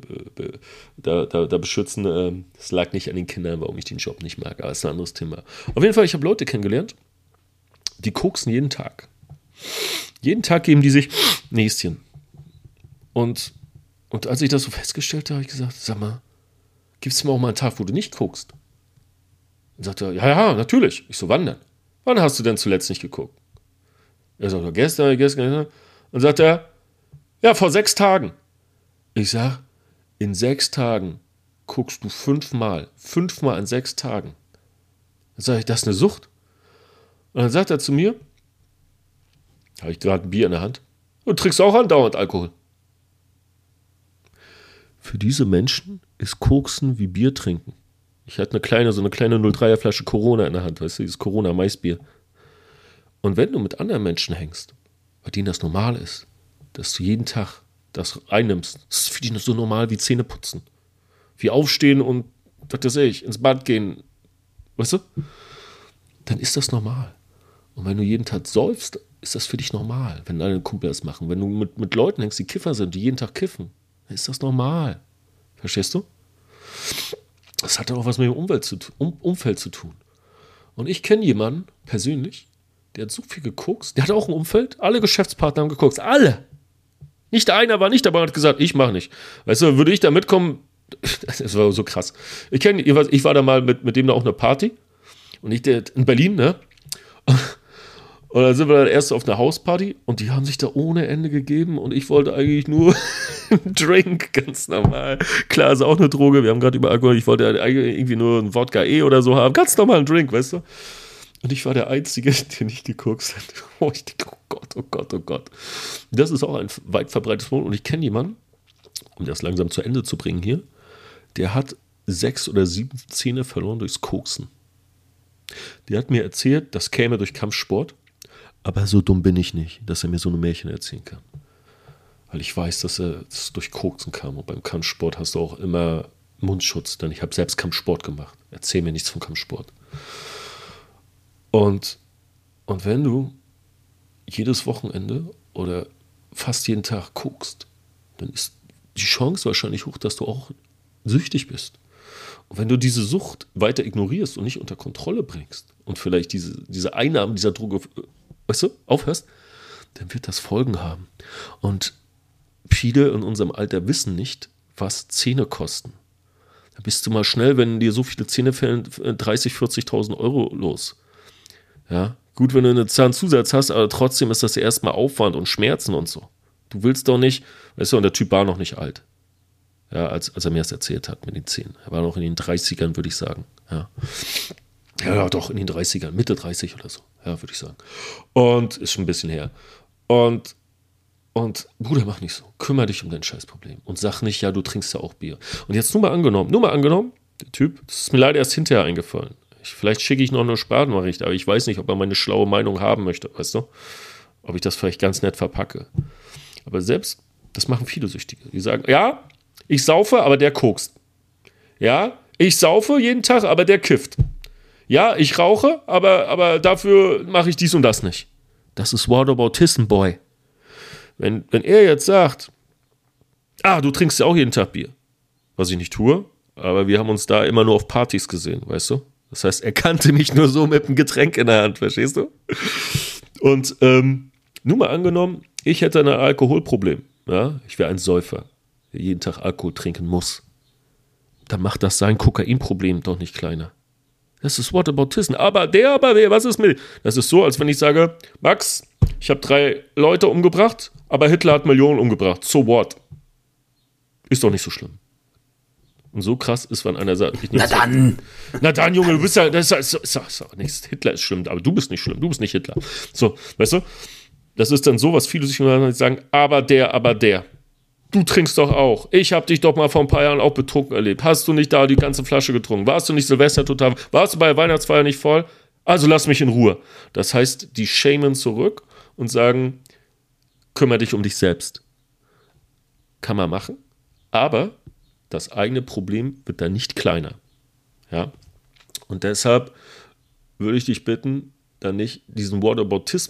da beschützen. Es lag nicht an den Kindern, warum ich den Job nicht mag. Aber das ist ein anderes Thema. Auf jeden Fall, ich habe Leute kennengelernt, die koksen jeden Tag. Jeden Tag geben die sich Näschen. Und als ich das so festgestellt habe, habe ich gesagt, sag mal, gibt's mir auch mal einen Tag, wo du nicht guckst? Und sagt er, ja, natürlich. Ich so, wann denn? Wann hast du denn zuletzt nicht geguckt? Er sagt, gestern. Und sagt er, ja, vor 6 Tagen. Ich sag, in 6 Tagen guckst du 5-mal. 5-mal in 6 Tagen. Dann sage ich, das ist eine Sucht. Und dann sagt er zu mir, habe ich gerade ein Bier in der Hand, und trinkst auch andauernd Alkohol. Für diese Menschen ist Koksen wie Bier trinken. Ich hatte so eine kleine 03er Flasche Corona in der Hand, weißt du, dieses Corona-Maisbier. Und wenn du mit anderen Menschen hängst, bei denen das normal ist, dass du jeden Tag das einnimmst, das ist für die so normal wie Zähne putzen. Wie aufstehen und, das ich, ins Bad gehen, weißt du? Dann ist das normal. Und wenn du jeden Tag säufst, ist das für dich normal, wenn deine Kumpel das machen. Wenn du mit Leuten hängst, die Kiffer sind, die jeden Tag kiffen, dann ist das normal. Verstehst du? Das hat auch was mit dem Umfeld zu tun. Und ich kenne jemanden persönlich, der hat so viel gekokst, der hat auch ein Umfeld, alle Geschäftspartner haben gekokst, alle. Nicht einer war nicht dabei und hat gesagt, ich mache nicht. Weißt du, würde ich da mitkommen, das war so krass. Ich war da mal mit dem da auch eine Party und in Berlin, ne? Und dann sind wir dann erst auf einer Hausparty und die haben sich da ohne Ende gegeben und ich wollte eigentlich nur einen Drink, ganz normal. Klar, ist auch eine Droge, wir haben gerade über Alkohol, ich wollte eigentlich irgendwie nur einen Wodka oder so haben, ganz normalen Drink, weißt du. Und ich war der Einzige, der nicht geguckt hat. Oh, ich denke, oh Gott. Das ist auch ein weit verbreitetes Problem und ich kenne jemanden, um das langsam zu Ende zu bringen hier, der hat 6 oder 7 Zähne verloren durchs Koksen. Der hat mir erzählt, das käme durch Kampfsport. Aber so dumm bin ich nicht, dass er mir so eine Märchen erzählen kann. Weil ich weiß, dass es durch Koksen kam. Und beim Kampfsport hast du auch immer Mundschutz. Denn ich habe selbst Kampfsport gemacht. Erzähl mir nichts von Kampfsport. Und wenn du jedes Wochenende oder fast jeden Tag kokst, dann ist die Chance wahrscheinlich hoch, dass du auch süchtig bist. Und wenn du diese Sucht weiter ignorierst und nicht unter Kontrolle bringst und vielleicht diese Einnahmen dieser Droge, weißt du, aufhörst, dann wird das Folgen haben. Und viele in unserem Alter wissen nicht, was Zähne kosten. Da bist du mal schnell, wenn dir so viele Zähne fehlen, 30.000, 40.000 Euro los. Ja, gut, wenn du einen Zahnzusatz hast, aber trotzdem ist das erstmal Aufwand und Schmerzen und so. Du willst doch nicht, weißt du, und der Typ war noch nicht alt. Ja, als er mir das erzählt hat mit den Zähnen. Er war noch in den 30ern, würde ich sagen. Ja, doch, in den 30ern, Mitte 30 oder so. Ja, würde ich sagen. Und ist schon ein bisschen her. Und Bruder, mach nicht so. Kümmere dich um dein Scheißproblem. Und sag nicht, ja, du trinkst ja auch Bier. Und jetzt nur mal angenommen, der Typ, das ist mir leider erst hinterher eingefallen. Vielleicht schicke ich noch eine Sprachnachricht, aber ich weiß nicht, ob er meine schlaue Meinung haben möchte, weißt du? Ob ich das vielleicht ganz nett verpacke. Aber selbst, das machen viele Süchtige. Die sagen, ja, ich saufe, aber der kokst. Ja, ich saufe jeden Tag, aber der kifft. Ja, ich rauche, aber dafür mache ich dies und das nicht. Das ist Whataboutism, Boy. Wenn er jetzt sagt, du trinkst ja auch jeden Tag Bier. Was ich nicht tue, aber wir haben uns da immer nur auf Partys gesehen, weißt du? Das heißt, er kannte mich nur so mit einem Getränk in der Hand, verstehst du? Und nur mal angenommen, ich hätte ein Alkoholproblem. Ja? Ich wäre ein Säufer, der jeden Tag Alkohol trinken muss. Dann macht das sein Kokainproblem doch nicht kleiner. Das ist Whataboutism. Aber der, was ist mit? Das ist so, als wenn ich sage, Max, ich habe 3 Leute umgebracht, aber Hitler hat Millionen umgebracht. So what? Ist doch nicht so schlimm. Und so krass ist, wenn einer sagt, Na dann, Junge, du bist ja, das ist nichts. Hitler ist schlimm, aber du bist nicht schlimm, du bist nicht Hitler. So, weißt du? Das ist dann so, was viele sich sagen, aber der. Du trinkst doch auch. Ich habe dich doch mal vor ein paar Jahren auch betrunken erlebt. Hast du nicht da die ganze Flasche getrunken? Warst du nicht Silvester total? Warst du bei der Weihnachtsfeier nicht voll? Also lass mich in Ruhe. Das heißt, die shamen zurück und sagen, kümmere dich um dich selbst. Kann man machen, aber das eigene Problem wird dann nicht kleiner. Ja? Und deshalb würde ich dich bitten, dann nicht diesen Whataboutism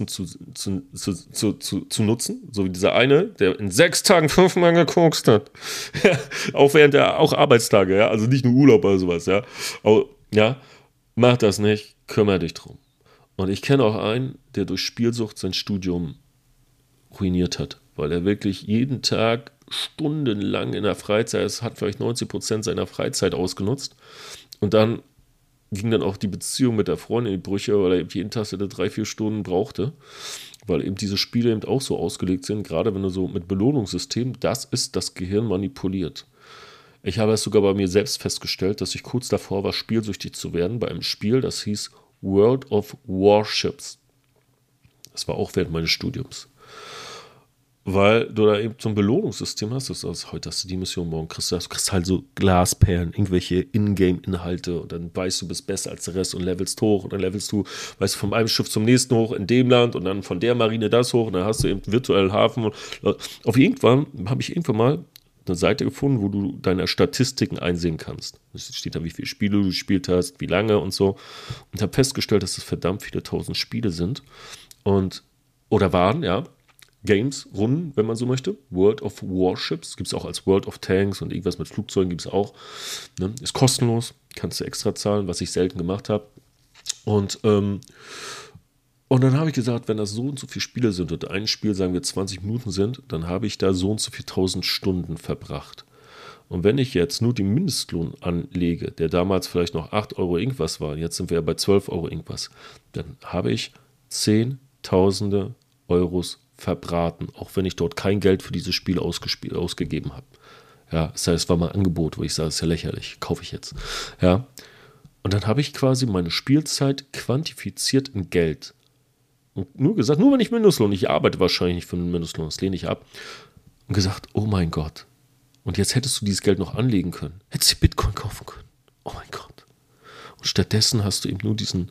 zu nutzen, so wie dieser eine, der in 6 Tagen 5-mal gekokst hat. Auch während der auch Arbeitstage, ja, also nicht nur Urlaub oder sowas, ja. Aber, ja, mach das nicht, kümmere dich drum. Und ich kenne auch einen, der durch Spielsucht sein Studium ruiniert hat, weil er wirklich jeden Tag stundenlang in der Freizeit, es hat vielleicht 90% seiner Freizeit ausgenutzt und dann ging dann auch die Beziehung mit der Freundin in die Brüche, weil er eben jeden Tag 3-4 Stunden brauchte, weil eben diese Spiele eben auch so ausgelegt sind, gerade wenn du so mit Belohnungssystem, das ist das Gehirn manipuliert. Ich habe es sogar bei mir selbst festgestellt, dass ich kurz davor war, spielsüchtig zu werden bei einem Spiel, das hieß World of Warships. Das war auch während meines Studiums. Weil du da eben so ein Belohnungssystem hast. Das heißt, heute hast du die Mission, morgen kriegst du halt so Glasperlen, irgendwelche Ingame-Inhalte und dann weißt du, bist besser als der Rest und levelst hoch und dann levelst du, weißt du, von einem Schiff zum nächsten hoch in dem Land und dann von der Marine das hoch und dann hast du eben virtuellen Hafen. Und auf irgendwann habe ich irgendwann mal eine Seite gefunden, wo du deine Statistiken einsehen kannst. Es steht da, wie viele Spiele du gespielt hast, wie lange und so. Und habe festgestellt, dass es verdammt viele 1000 Spiele sind oder waren, ja. Games, Runden, wenn man so möchte. World of Warships, gibt es auch als World of Tanks und irgendwas mit Flugzeugen gibt es auch. Ne? Ist kostenlos, kannst du extra zahlen, was ich selten gemacht habe. Und dann habe ich gesagt, wenn das so und so viele Spiele sind und ein Spiel, sagen wir, 20 Minuten sind, dann habe ich da so und so viele 1000 Stunden verbracht. Und wenn ich jetzt nur den Mindestlohn anlege, der damals vielleicht noch 8 Euro irgendwas war, jetzt sind wir ja bei 12 Euro irgendwas, dann habe ich Zehntausende Euros verbraten, auch wenn ich dort kein Geld für dieses Spiel ausgegeben habe. Ja, das heißt, es war mal ein Angebot, wo ich sage, das ist ja lächerlich, kaufe ich jetzt. Ja, und dann habe ich quasi meine Spielzeit quantifiziert in Geld. Und nur gesagt, nur wenn ich Mindestlohn, ich arbeite wahrscheinlich nicht für einen Mindestlohn, das lehne ich ab. Und gesagt, oh mein Gott. Und jetzt hättest du dieses Geld noch anlegen können. Hättest du Bitcoin kaufen können. Oh mein Gott. Und stattdessen hast du eben nur diesen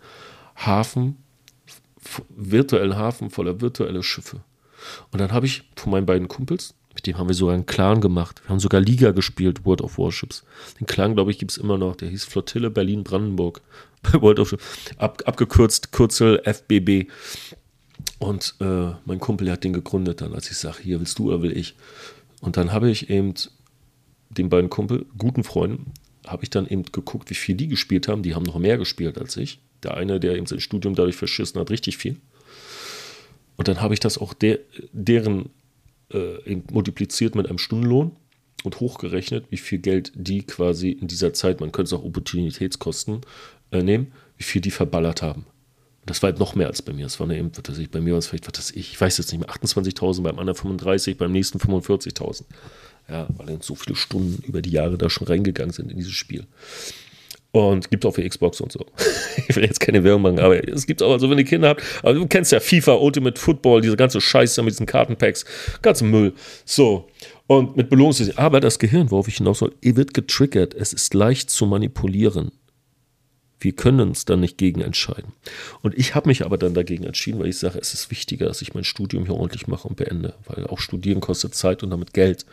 virtuellen Hafen voller virtueller Schiffe. Und dann habe ich von meinen beiden Kumpels, mit dem haben wir sogar einen Clan gemacht. Wir haben sogar Liga gespielt, World of Warships. Den Clan, glaube ich, gibt es immer noch. Der hieß Flottille Berlin-Brandenburg. Bei World of abgekürzt, Kürzel FBB. Und mein Kumpel, der hat den gegründet dann, als ich sage, hier, willst du oder will ich? Und dann habe ich eben den beiden Kumpel, guten Freunden, habe ich dann eben geguckt, wie viel die gespielt haben. Die haben noch mehr gespielt als ich. Der eine, der eben sein Studium dadurch verschissen hat, richtig viel. Und dann habe ich das auch deren eben multipliziert mit einem Stundenlohn und hochgerechnet, wie viel Geld die quasi in dieser Zeit, man könnte es auch Opportunitätskosten nehmen, wie viel die verballert haben. Und das war halt noch mehr als bei mir. Das war eben, bei mir war es vielleicht, ich weiß jetzt nicht mehr, 28.000, beim anderen 35, beim nächsten 45.000. Ja, weil dann so viele Stunden über die Jahre da schon reingegangen sind in dieses Spiel. Und gibt auch für Xbox und so. Ich will jetzt keine Werbung machen, aber es gibt auch, also wenn ihr Kinder habt, aber du kennst ja FIFA, Ultimate Football, diese ganze Scheiße mit diesen Kartenpacks, ganzen Müll. So, und mit Belohnungssystem. Aber das Gehirn, worauf ich hinaus soll, wird getriggert. Es ist leicht zu manipulieren. Wir können uns dann nicht gegen entscheiden. Und ich habe mich aber dann dagegen entschieden, weil ich sage, es ist wichtiger, dass ich mein Studium hier ordentlich mache und beende. Weil auch Studieren kostet Zeit und damit Geld.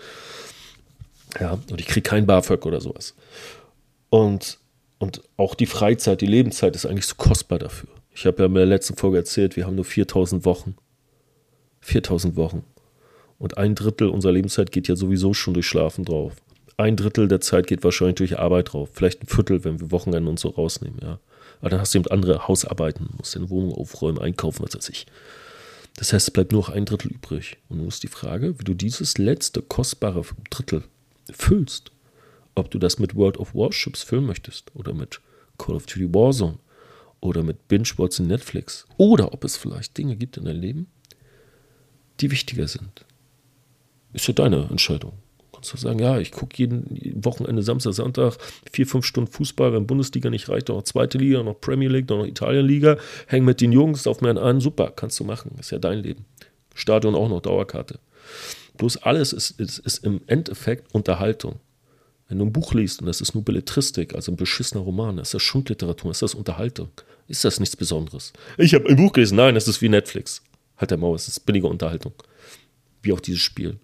Ja, und ich kriege kein BAföG oder sowas. Und auch die Freizeit, die Lebenszeit ist eigentlich so kostbar dafür. Ich habe ja in der letzten Folge erzählt, wir haben nur 4.000 Wochen. 4.000 Wochen. Und 1/3 unserer Lebenszeit geht ja sowieso schon durch Schlafen drauf. 1/3 der Zeit geht wahrscheinlich durch Arbeit drauf. Vielleicht 1/4, wenn wir Wochenende und so rausnehmen, ja. Aber dann hast du eben andere Hausarbeiten, musst deine Wohnung aufräumen, einkaufen, was weiß ich. Das heißt, es bleibt nur noch 1/3 übrig. Und nun ist die Frage, wie du dieses letzte kostbare Drittel füllst. Ob du das mit World of Warships füllen möchtest oder mit Call of Duty Warzone oder mit Binge-Watching Netflix oder ob es vielleicht Dinge gibt in deinem Leben, die wichtiger sind. Ist ja deine Entscheidung. Du kannst du sagen, ja, ich gucke jeden Wochenende, Samstag, Sonntag 4-5 Stunden Fußball, wenn Bundesliga nicht reicht, noch zweite Liga, noch Premier League, noch Italienliga, häng mit den Jungs auf mir an, super, kannst du machen, ist ja dein Leben. Stadion auch noch Dauerkarte. Bloß alles ist im Endeffekt Unterhaltung. Wenn du ein Buch liest und das ist nur Belletristik, also ein beschissener Roman, ist das Schundliteratur, ist das Unterhaltung? Ist das nichts Besonderes? Ich habe ein Buch gelesen, nein, das ist wie Netflix. Halt der Maul, es ist billige Unterhaltung. Wie auch dieses Spiel.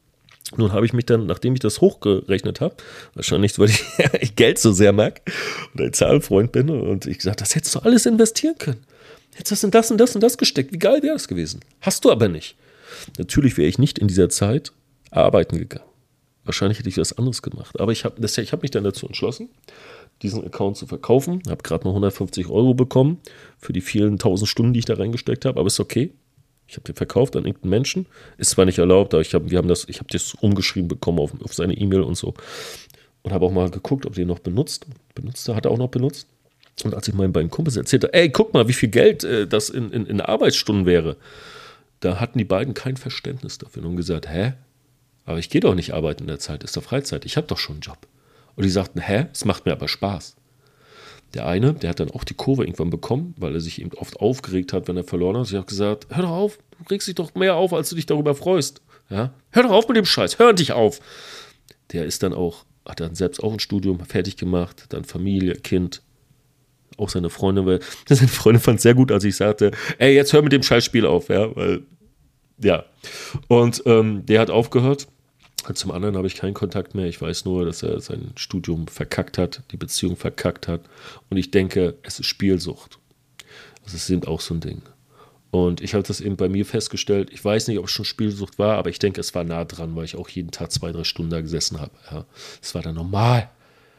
Nun habe ich mich dann, nachdem ich das hochgerechnet habe, wahrscheinlich, weil ich Geld so sehr mag und ein Zahlenfreund bin, und ich gesagt, das hättest du alles investieren können. Hättest du in das und das und das gesteckt. Wie geil wäre das gewesen? Hast du aber nicht. Natürlich wäre ich nicht in dieser Zeit arbeiten gegangen. Wahrscheinlich hätte ich was anderes gemacht. Aber ich habe mich dann dazu entschlossen, diesen Account zu verkaufen. Habe gerade mal 150 € bekommen für die vielen tausend Stunden, die ich da reingesteckt habe. Aber ist okay. Ich habe den verkauft an irgendeinen Menschen. Ist zwar nicht erlaubt, aber ich habe das umgeschrieben bekommen auf seine E-Mail und so. Und habe auch mal geguckt, ob der noch benutzt. Hat er auch noch benutzt. Und als ich meinen beiden Kumpels erzählte, ey, guck mal, wie viel Geld das in Arbeitsstunden wäre, da hatten die beiden kein Verständnis dafür und haben gesagt, hä? Aber ich gehe doch nicht arbeiten in der Zeit, ist doch Freizeit, ich habe doch schon einen Job. Und die sagten, hä? Es macht mir aber Spaß. Der eine, der hat dann auch die Kurve irgendwann bekommen, weil er sich eben oft aufgeregt hat, wenn er verloren hat. Ich habe gesagt, hör doch auf, du regst dich doch mehr auf, als du dich darüber freust. Ja? Hör doch auf mit dem Scheiß, hör dich auf. Der ist dann auch, hat dann selbst auch ein Studium fertig gemacht, dann Familie, Kind, auch seine Freundin, weil seine Freundin fand es sehr gut, als ich sagte, ey, jetzt hör mit dem Scheißspiel auf, ja, weil, ja. Und der hat aufgehört. Zum anderen habe ich keinen Kontakt mehr. Ich weiß nur, dass er sein Studium verkackt hat, die Beziehung verkackt hat. Und ich denke, es ist Spielsucht. Das ist eben auch so ein Ding. Und ich habe das eben bei mir festgestellt. Ich weiß nicht, ob es schon Spielsucht war, aber ich denke, es war nah dran, weil ich auch jeden Tag 2-3 Stunden da gesessen habe. Ja. Es war dann normal.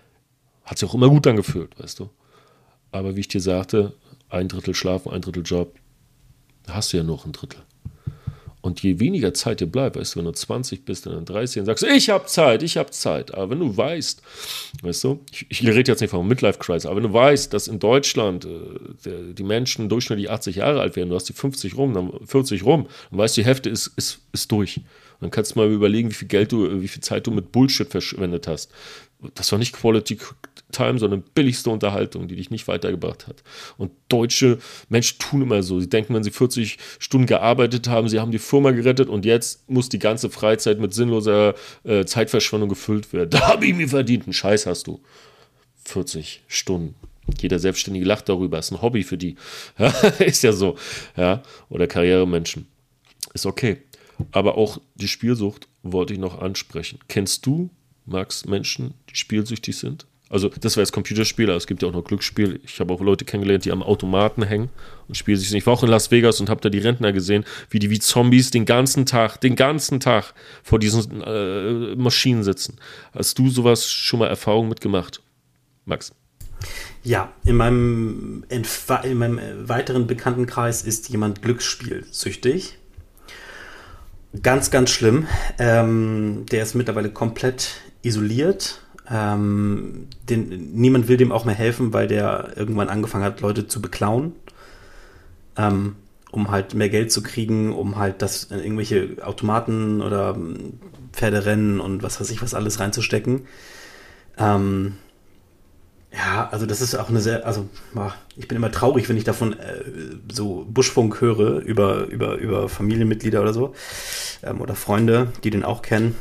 Hat sich auch immer gut angefühlt, weißt du. Aber wie ich dir sagte, 1/3 Schlafen, 1/3 Job, da hast du ja noch 1/3. Und je weniger Zeit dir bleibt, weißt du, wenn du 20 bist, dann 30, dann sagst du, ich habe Zeit. Aber wenn du weißt, weißt du, ich rede jetzt nicht von Midlife-Crisis, aber wenn du weißt, dass in Deutschland die Menschen durchschnittlich 80 Jahre alt werden, du hast die 50 rum, dann 40 rum, dann weißt du, die Hälfte ist durch. Und dann kannst du mal überlegen, wie viel Zeit du mit Bullshit verschwendet hast. Das war nicht Quality Time, sondern billigste Unterhaltung, die dich nicht weitergebracht hat. Und deutsche Menschen tun immer so. Sie denken, wenn sie 40 Stunden gearbeitet haben, sie haben die Firma gerettet und jetzt muss die ganze Freizeit mit sinnloser Zeitverschwendung gefüllt werden. Da habe ich mir verdient. Einen Scheiß hast du. 40 Stunden. Jeder Selbstständige lacht darüber. Ist ein Hobby für die. Ja, ist ja so. Ja, oder Karrieremenschen. Ist okay. Aber auch die Spielsucht wollte ich noch ansprechen. Kennst du, Max, Menschen, die spielsüchtig sind? Also das war jetzt Computerspiel, aber es gibt ja auch noch Glücksspiel. Ich habe auch Leute kennengelernt, die am Automaten hängen und spielen sich nicht. Ich war auch in Las Vegas und habe da die Rentner gesehen, wie die wie Zombies den ganzen Tag vor diesen Maschinen sitzen. Hast du sowas schon mal Erfahrung mitgemacht, Max? Ja, in meinem weiteren Bekanntenkreis ist jemand glücksspielsüchtig. Ganz, ganz schlimm. Der ist mittlerweile komplett isoliert. Niemand will dem auch mehr helfen, weil der irgendwann angefangen hat, Leute zu beklauen, um halt mehr Geld zu kriegen, um halt das in irgendwelche Automaten oder Pferderennen und was weiß ich was alles reinzustecken. Ja, also das ist auch ich bin immer traurig, wenn ich davon so Buschfunk höre über Familienmitglieder oder so oder Freunde, die den auch kennen,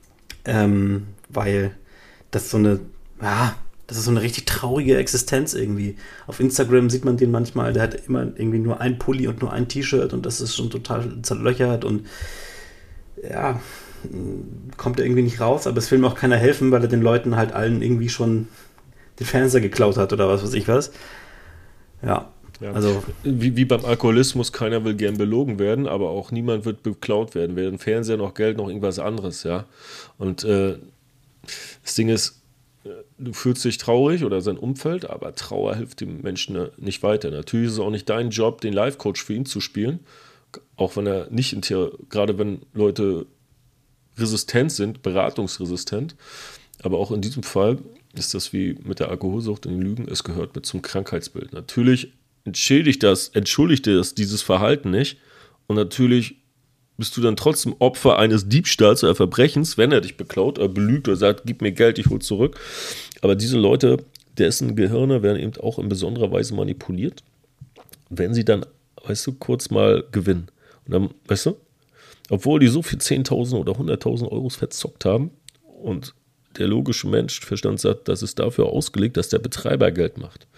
weil das ist so eine richtig traurige Existenz irgendwie. Auf Instagram sieht man den manchmal, der hat immer irgendwie nur ein Pulli und nur ein T-Shirt und das ist schon total zerlöchert und ja, kommt er irgendwie nicht raus, aber es will ihm auch keiner helfen, weil er den Leuten halt allen irgendwie schon den Fernseher geklaut hat oder was weiß ich was. Ja. Ja. Also wie beim Alkoholismus, keiner will gern belogen werden, aber auch niemand wird beklaut werden. Weder ein Fernseher noch Geld noch irgendwas anderes, ja. Und das Ding ist, du fühlst dich traurig oder sein Umfeld, aber Trauer hilft dem Menschen nicht weiter. Natürlich ist es auch nicht dein Job, den Life-Coach für ihn zu spielen, auch wenn er nicht gerade wenn Leute resistent sind, beratungsresistent, aber auch in diesem Fall ist das wie mit der Alkoholsucht und den Lügen, es gehört mit zum Krankheitsbild. Natürlich entschuldigt das dieses Verhalten nicht und natürlich bist du dann trotzdem Opfer eines Diebstahls oder Verbrechens, wenn er dich beklaut oder belügt oder sagt, gib mir Geld, ich hol zurück. Aber diese Leute, dessen Gehirne werden eben auch in besonderer Weise manipuliert, wenn sie dann, weißt du, kurz mal gewinnen. Und dann, weißt du, obwohl die so viel 10.000 oder 100.000 Euros verzockt haben und der logische Menschenverstand sagt, das ist dafür ausgelegt, dass der Betreiber Geld macht.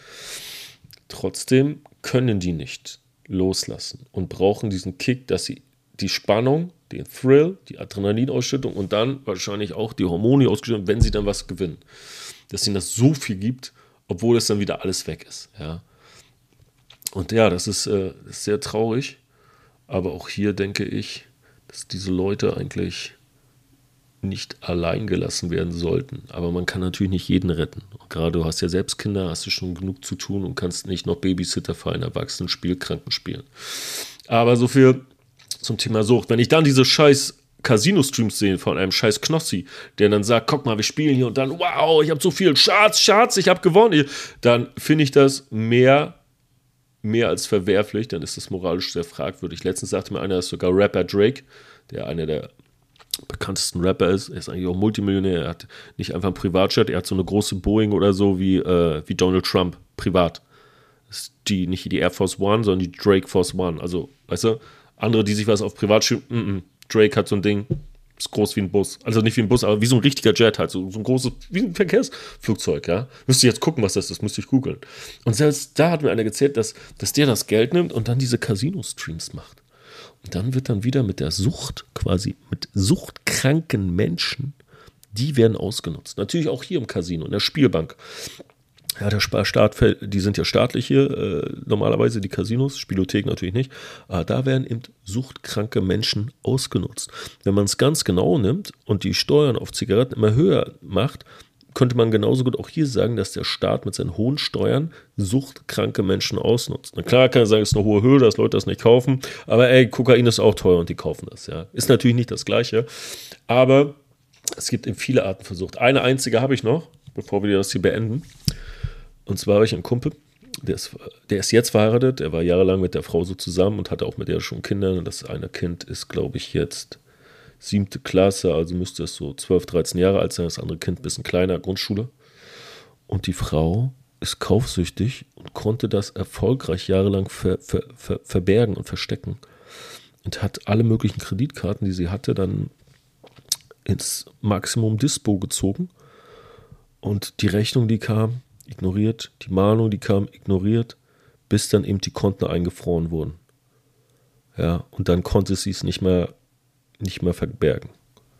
Trotzdem können die nicht loslassen und brauchen diesen Kick, dass sie die Spannung den Thrill, die Adrenalinausschüttung und dann wahrscheinlich auch die Hormone ausgeschüttet, wenn sie dann was gewinnen. Dass ihnen das so viel gibt, obwohl es dann wieder alles weg ist. Ja. Und ja, das ist sehr traurig. Aber auch hier denke ich, dass diese Leute eigentlich nicht allein gelassen werden sollten. Aber man kann natürlich nicht jeden retten. Und gerade du hast ja selbst Kinder, hast du schon genug zu tun und kannst nicht noch Babysitter für einen Erwachsenen Kranken spielen. Aber so viel zum Thema Sucht. Wenn ich dann diese scheiß Casino-Streams sehe von einem scheiß Knossi, der dann sagt, guck mal, wir spielen hier und dann, wow, ich habe so viel, Schatz, ich habe gewonnen. Dann finde ich das mehr als verwerflich, dann ist das moralisch sehr fragwürdig. Letztens sagte mir einer, dass sogar Rapper Drake, der einer der bekanntesten Rapper ist, er ist eigentlich auch Multimillionär, er hat nicht einfach einen Privatjet, er hat so eine große Boeing oder so wie Donald Trump, privat. Das ist nicht die Air Force One, sondern die Drake Force One. Also, weißt du, andere, die sich was auf Privat schieben, Drake hat so ein Ding, ist groß wie ein Bus. Also nicht wie ein Bus, aber wie so ein richtiger Jet halt. So ein großes, wie ein Verkehrsflugzeug, ja. Müsste ich jetzt gucken, was das ist, müsste ich googeln. Und selbst da hat mir einer gezählt, dass der das Geld nimmt und dann diese Casino-Streams macht. Und dann wird dann wieder mit der Sucht, quasi mit suchtkranken Menschen, die werden ausgenutzt. Natürlich auch hier im Casino, in der Spielbank. Ja, der Staat, die sind ja staatlich hier, normalerweise die Casinos, Spielothek natürlich nicht, aber da werden eben suchtkranke Menschen ausgenutzt. Wenn man es ganz genau nimmt und die Steuern auf Zigaretten immer höher macht, könnte man genauso gut auch hier sagen, dass der Staat mit seinen hohen Steuern suchtkranke Menschen ausnutzt. Na klar kann er sagen, es ist eine hohe Höhe, dass Leute das nicht kaufen, aber ey, Kokain ist auch teuer und die kaufen das, ja. Ist natürlich nicht das Gleiche, aber es gibt eben viele Arten von Sucht. Eine einzige habe ich noch, bevor wir das hier beenden. Und zwar habe ich einen Kumpel, der ist jetzt verheiratet, der war jahrelang mit der Frau so zusammen und hatte auch mit der schon Kinder. Und das eine Kind ist, glaube ich, jetzt 7. Klasse, also müsste es so 12, 13 Jahre alt sein. Das andere Kind ein bisschen kleiner, Grundschule. Und die Frau ist kaufsüchtig und konnte das erfolgreich jahrelang verbergen und verstecken. Und hat alle möglichen Kreditkarten, die sie hatte, dann ins Maximum Dispo gezogen. Und die Rechnung, die kam, ignoriert, die Mahnung, die kam, ignoriert, bis dann eben die Konten eingefroren wurden. Ja, und dann konnte sie es nicht mehr verbergen.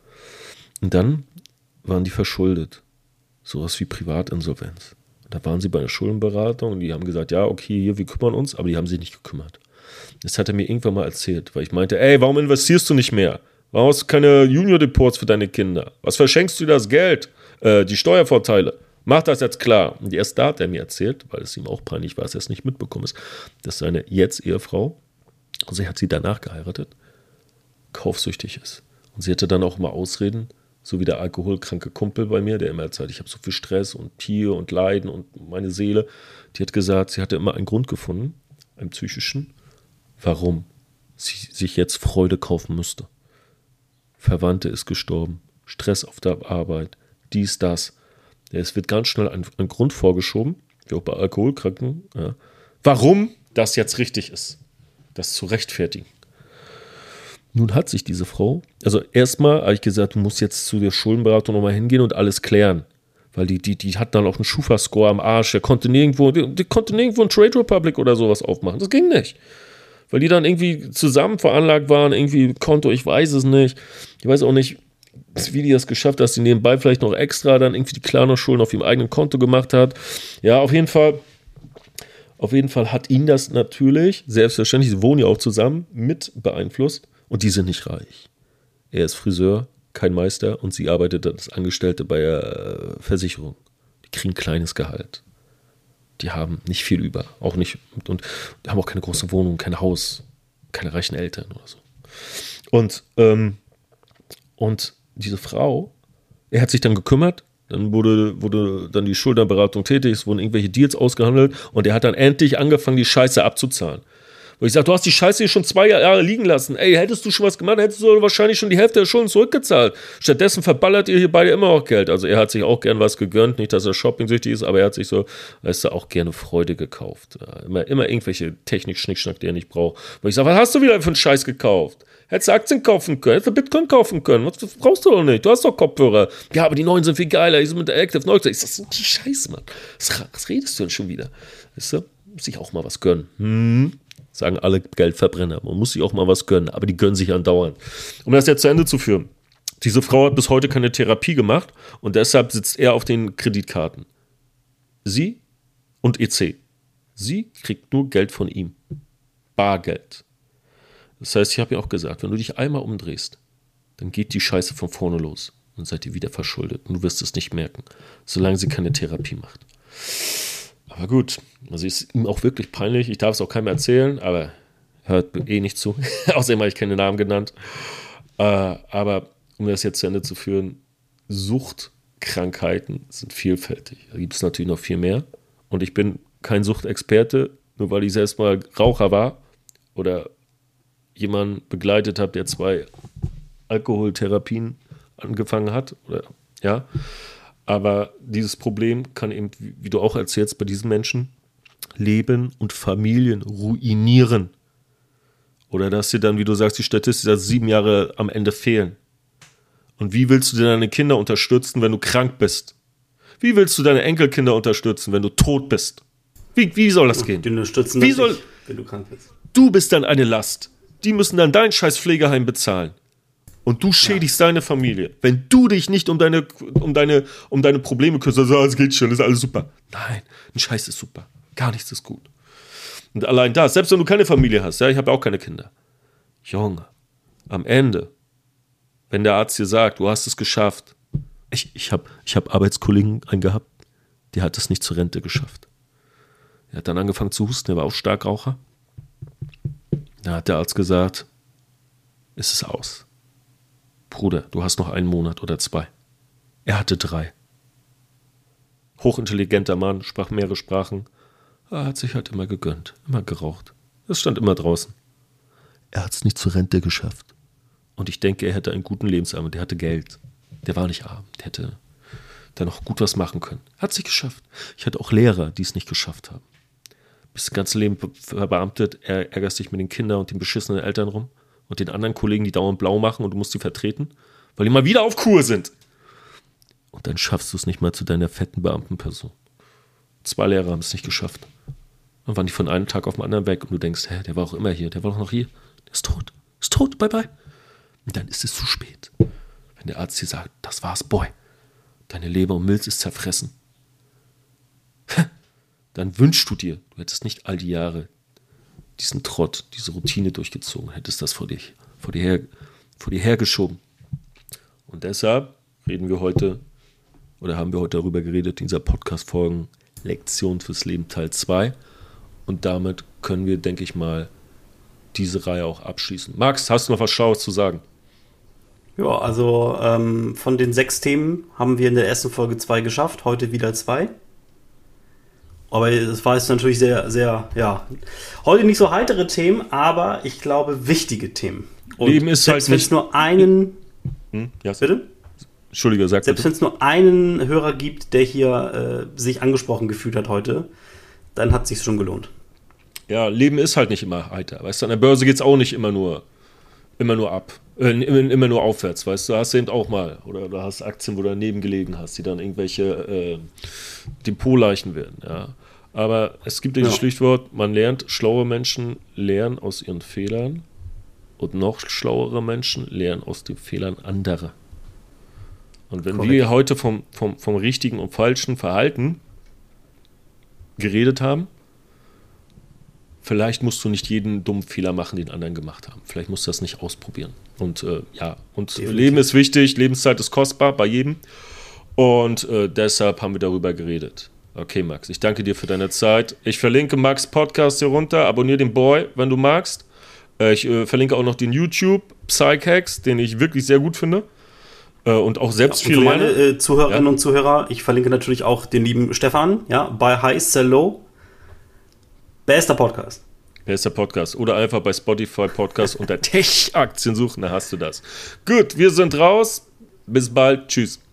Und dann waren die verschuldet. Sowas wie Privatinsolvenz. Und da waren sie bei einer Schuldenberatung und die haben gesagt, ja, okay, hier, wir kümmern uns, aber die haben sich nicht gekümmert. Das hat er mir irgendwann mal erzählt, weil ich meinte, ey, warum investierst du nicht mehr? Warum hast du keine Junior-Deports für deine Kinder? Was verschenkst du das Geld? Die Steuervorteile. Mach das jetzt klar. Und erst da hat er mir erzählt, weil es ihm auch peinlich war, dass er es nicht mitbekommen ist, dass seine Jetzt-Ehefrau, also er hat sie danach geheiratet, kaufsüchtig ist. Und sie hatte dann auch mal Ausreden, so wie der alkoholkranke Kumpel bei mir, der immer erzählt, ich habe so viel Stress und hier und Leiden und meine Seele. Die hat gesagt, sie hatte immer einen Grund gefunden, einen psychischen, warum sie sich jetzt Freude kaufen müsste. Verwandte ist gestorben, Stress auf der Arbeit, dies, das. Es wird ganz schnell ein Grund vorgeschoben, wie auch bei Alkoholkranken, ja, warum das jetzt richtig ist, das zu rechtfertigen. Nun hat sich diese Frau, also erstmal habe ich gesagt, du musst jetzt zu der Schuldenberatung nochmal hingehen und alles klären, weil die hat dann auch einen Schufa-Score am Arsch, die konnte nirgendwo ein Trade Republic oder sowas aufmachen, das ging nicht. Weil die dann irgendwie zusammen veranlagt waren, irgendwie Konto, ich weiß es nicht, ich weiß auch nicht, wie die das geschafft hat, dass sie nebenbei vielleicht noch extra dann irgendwie die Klarna-Schulden auf ihrem eigenen Konto gemacht hat. Ja, auf jeden Fall hat ihn das natürlich, selbstverständlich, sie wohnen ja auch zusammen, mit beeinflusst und die sind nicht reich. Er ist Friseur, kein Meister und sie arbeitet als Angestellte bei der Versicherung. Die kriegen ein kleines Gehalt. Die haben nicht viel über, auch nicht, und haben auch keine große Wohnung, kein Haus, keine reichen Eltern oder so. Und diese Frau, er hat sich dann gekümmert, dann wurde dann die Schuldenberatung tätig, es wurden irgendwelche Deals ausgehandelt und er hat dann endlich angefangen, die Scheiße abzuzahlen. Wo ich sage, du hast die Scheiße hier schon 2 Jahre liegen lassen. Ey, hättest du schon was gemacht, hättest du wahrscheinlich schon die Hälfte der Schulden zurückgezahlt. Stattdessen verballert ihr hier beide immer noch Geld. Also er hat sich auch gern was gegönnt, nicht, dass er shopping-süchtig ist, aber er hat sich so, weißt du, auch gerne Freude gekauft. Ja, immer irgendwelche Technik-Schnickschnack, die er nicht braucht. Wo ich sage, was hast du wieder für einen Scheiß gekauft? Hättest du Aktien kaufen können, hättest du Bitcoin kaufen können. Was brauchst du doch nicht? Du hast doch Kopfhörer. Ja, aber die neuen sind viel geiler. Die sind mit der Active Noise. Ich sag, so Scheiß, Mann. Was redest du denn schon wieder? Weißt du? Muss ich auch mal was gönnen. Sagen alle Geldverbrenner. Man muss sich auch mal was gönnen, aber die gönnen sich andauernd. Um das jetzt zu Ende zu führen. Diese Frau hat bis heute keine Therapie gemacht und deshalb sitzt er auf den Kreditkarten. Sie und EC. Sie kriegt nur Geld von ihm. Bargeld. Das heißt, ich habe ihr auch gesagt, wenn du dich einmal umdrehst, dann geht die Scheiße von vorne los und seid ihr wieder verschuldet. Und du wirst es nicht merken, solange sie keine Therapie macht. Aber gut, also ist ihm auch wirklich peinlich. Ich darf es auch keinem erzählen, aber hört eh nicht zu. Außerdem habe ich keine Namen genannt. Aber um das jetzt zu Ende zu führen, Suchtkrankheiten sind vielfältig. Da gibt es natürlich noch viel mehr. Und ich bin kein Suchtexperte, nur weil ich selbst mal Raucher war oder jemanden begleitet habe, der 2 Alkoholtherapien angefangen hat. Oder, ja. Aber dieses Problem kann eben, wie du auch erzählst, bei diesen Menschen Leben und Familien ruinieren. Oder dass dir dann, wie du sagst, die Statistik, dass 7 Jahre am Ende fehlen. Und wie willst du denn deine Kinder unterstützen, wenn du krank bist? Wie willst du deine Enkelkinder unterstützen, wenn du tot bist? Wie soll das gehen? Die unterstützen wie dich, soll, wenn du krank bist. Du bist dann eine Last. Die müssen dann dein scheiß Pflegeheim bezahlen. Und du schädigst deine Familie. Wenn du dich nicht um deine Probleme kümmerst, sagst, es geht schon, ist alles super. Nein, ein Scheiß ist super. Gar nichts ist gut. Und allein das, selbst wenn du keine Familie hast, ja, ich habe auch keine Kinder. Junge, am Ende, wenn der Arzt dir sagt, du hast es geschafft. Ich hab Arbeitskollegen gehabt, die hat es nicht zur Rente geschafft. Er hat dann angefangen zu husten, er war auch Starkraucher. Da hat der Arzt gesagt, ist es aus. Bruder, du hast noch 1 Monat oder 2. Er hatte 3. Hochintelligenter Mann, sprach mehrere Sprachen. Er hat sich halt immer gegönnt, immer geraucht. Das stand immer draußen. Er hat es nicht zur Rente geschafft. Und ich denke, er hätte einen guten Lebensabend. Der hatte Geld. Der war nicht arm. Der hätte da noch gut was machen können. Hat sich geschafft. Ich hatte auch Lehrer, die es nicht geschafft haben. Bist das ganze Leben verbeamtet, ärgerst dich mit den Kindern und den beschissenen Eltern rum und den anderen Kollegen, die dauernd blau machen und du musst die vertreten, weil die mal wieder auf Kur sind. Und dann schaffst du es nicht mal zu deiner fetten Beamtenperson. 2 Lehrer haben es nicht geschafft. Dann waren die von einem Tag auf den anderen weg und du denkst, der war auch immer hier, der war doch noch hier. Der ist tot, bye bye. Und dann ist es zu spät. Wenn der Arzt dir sagt, das war's, Boy, deine Leber und Milz ist zerfressen. Dann wünschst du dir, du hättest nicht all die Jahre diesen Trott, diese Routine durchgezogen, hättest das vor dir hergeschoben. Und deshalb haben wir heute darüber geredet, in dieser Podcast-Folgen Lektion fürs Leben Teil 2. Und damit können wir, denke ich mal, diese Reihe auch abschließen. Max, hast du noch was Schlaues zu sagen? Ja, also von den 6 Themen haben wir in der ersten Folge 2 geschafft, heute wieder 2. Aber es war jetzt natürlich sehr, sehr, ja, heute nicht so heitere Themen, aber ich glaube wichtige Themen. Und Leben ist selbst halt wenn es nur einen, ja, bitte? Entschuldige, sag Selbst wenn es nur einen Hörer gibt, der hier sich angesprochen gefühlt hat heute, dann hat es sich schon gelohnt. Ja, Leben ist halt nicht immer heiter. Weißt du, an der Börse geht es auch nicht immer nur ab. Immer nur aufwärts, weißt du, hast du eben auch mal. Oder du hast Aktien, wo du daneben gelegen hast, die dann irgendwelche Depotleichen werden, ja. Aber es gibt dieses Schlichtwort, man lernt, schlaue Menschen lernen aus ihren Fehlern und noch schlauere Menschen lernen aus den Fehlern anderer. Und wenn wir heute vom richtigen und falschen Verhalten geredet haben, vielleicht musst du nicht jeden dummen Fehler machen, den anderen gemacht haben. Vielleicht musst du das nicht ausprobieren. Und Leben ist wichtig, Lebenszeit ist kostbar bei jedem. Und deshalb haben wir darüber geredet. Okay, Max, ich danke dir für deine Zeit. Ich verlinke Max' Podcast hier runter. Abonniere den Boy, wenn du magst. Ich verlinke auch noch den YouTube Psych-Hacks, den ich wirklich sehr gut finde. Und auch selbst viel lerne. Für meine Zuhörerinnen und Zuhörer, ich verlinke natürlich auch den lieben Stefan, ja, bei High Sell Low. Bester Podcast. Oder einfach bei Spotify Podcast unter Tech-Aktien suchen, da hast du das. Gut, wir sind raus. Bis bald. Tschüss.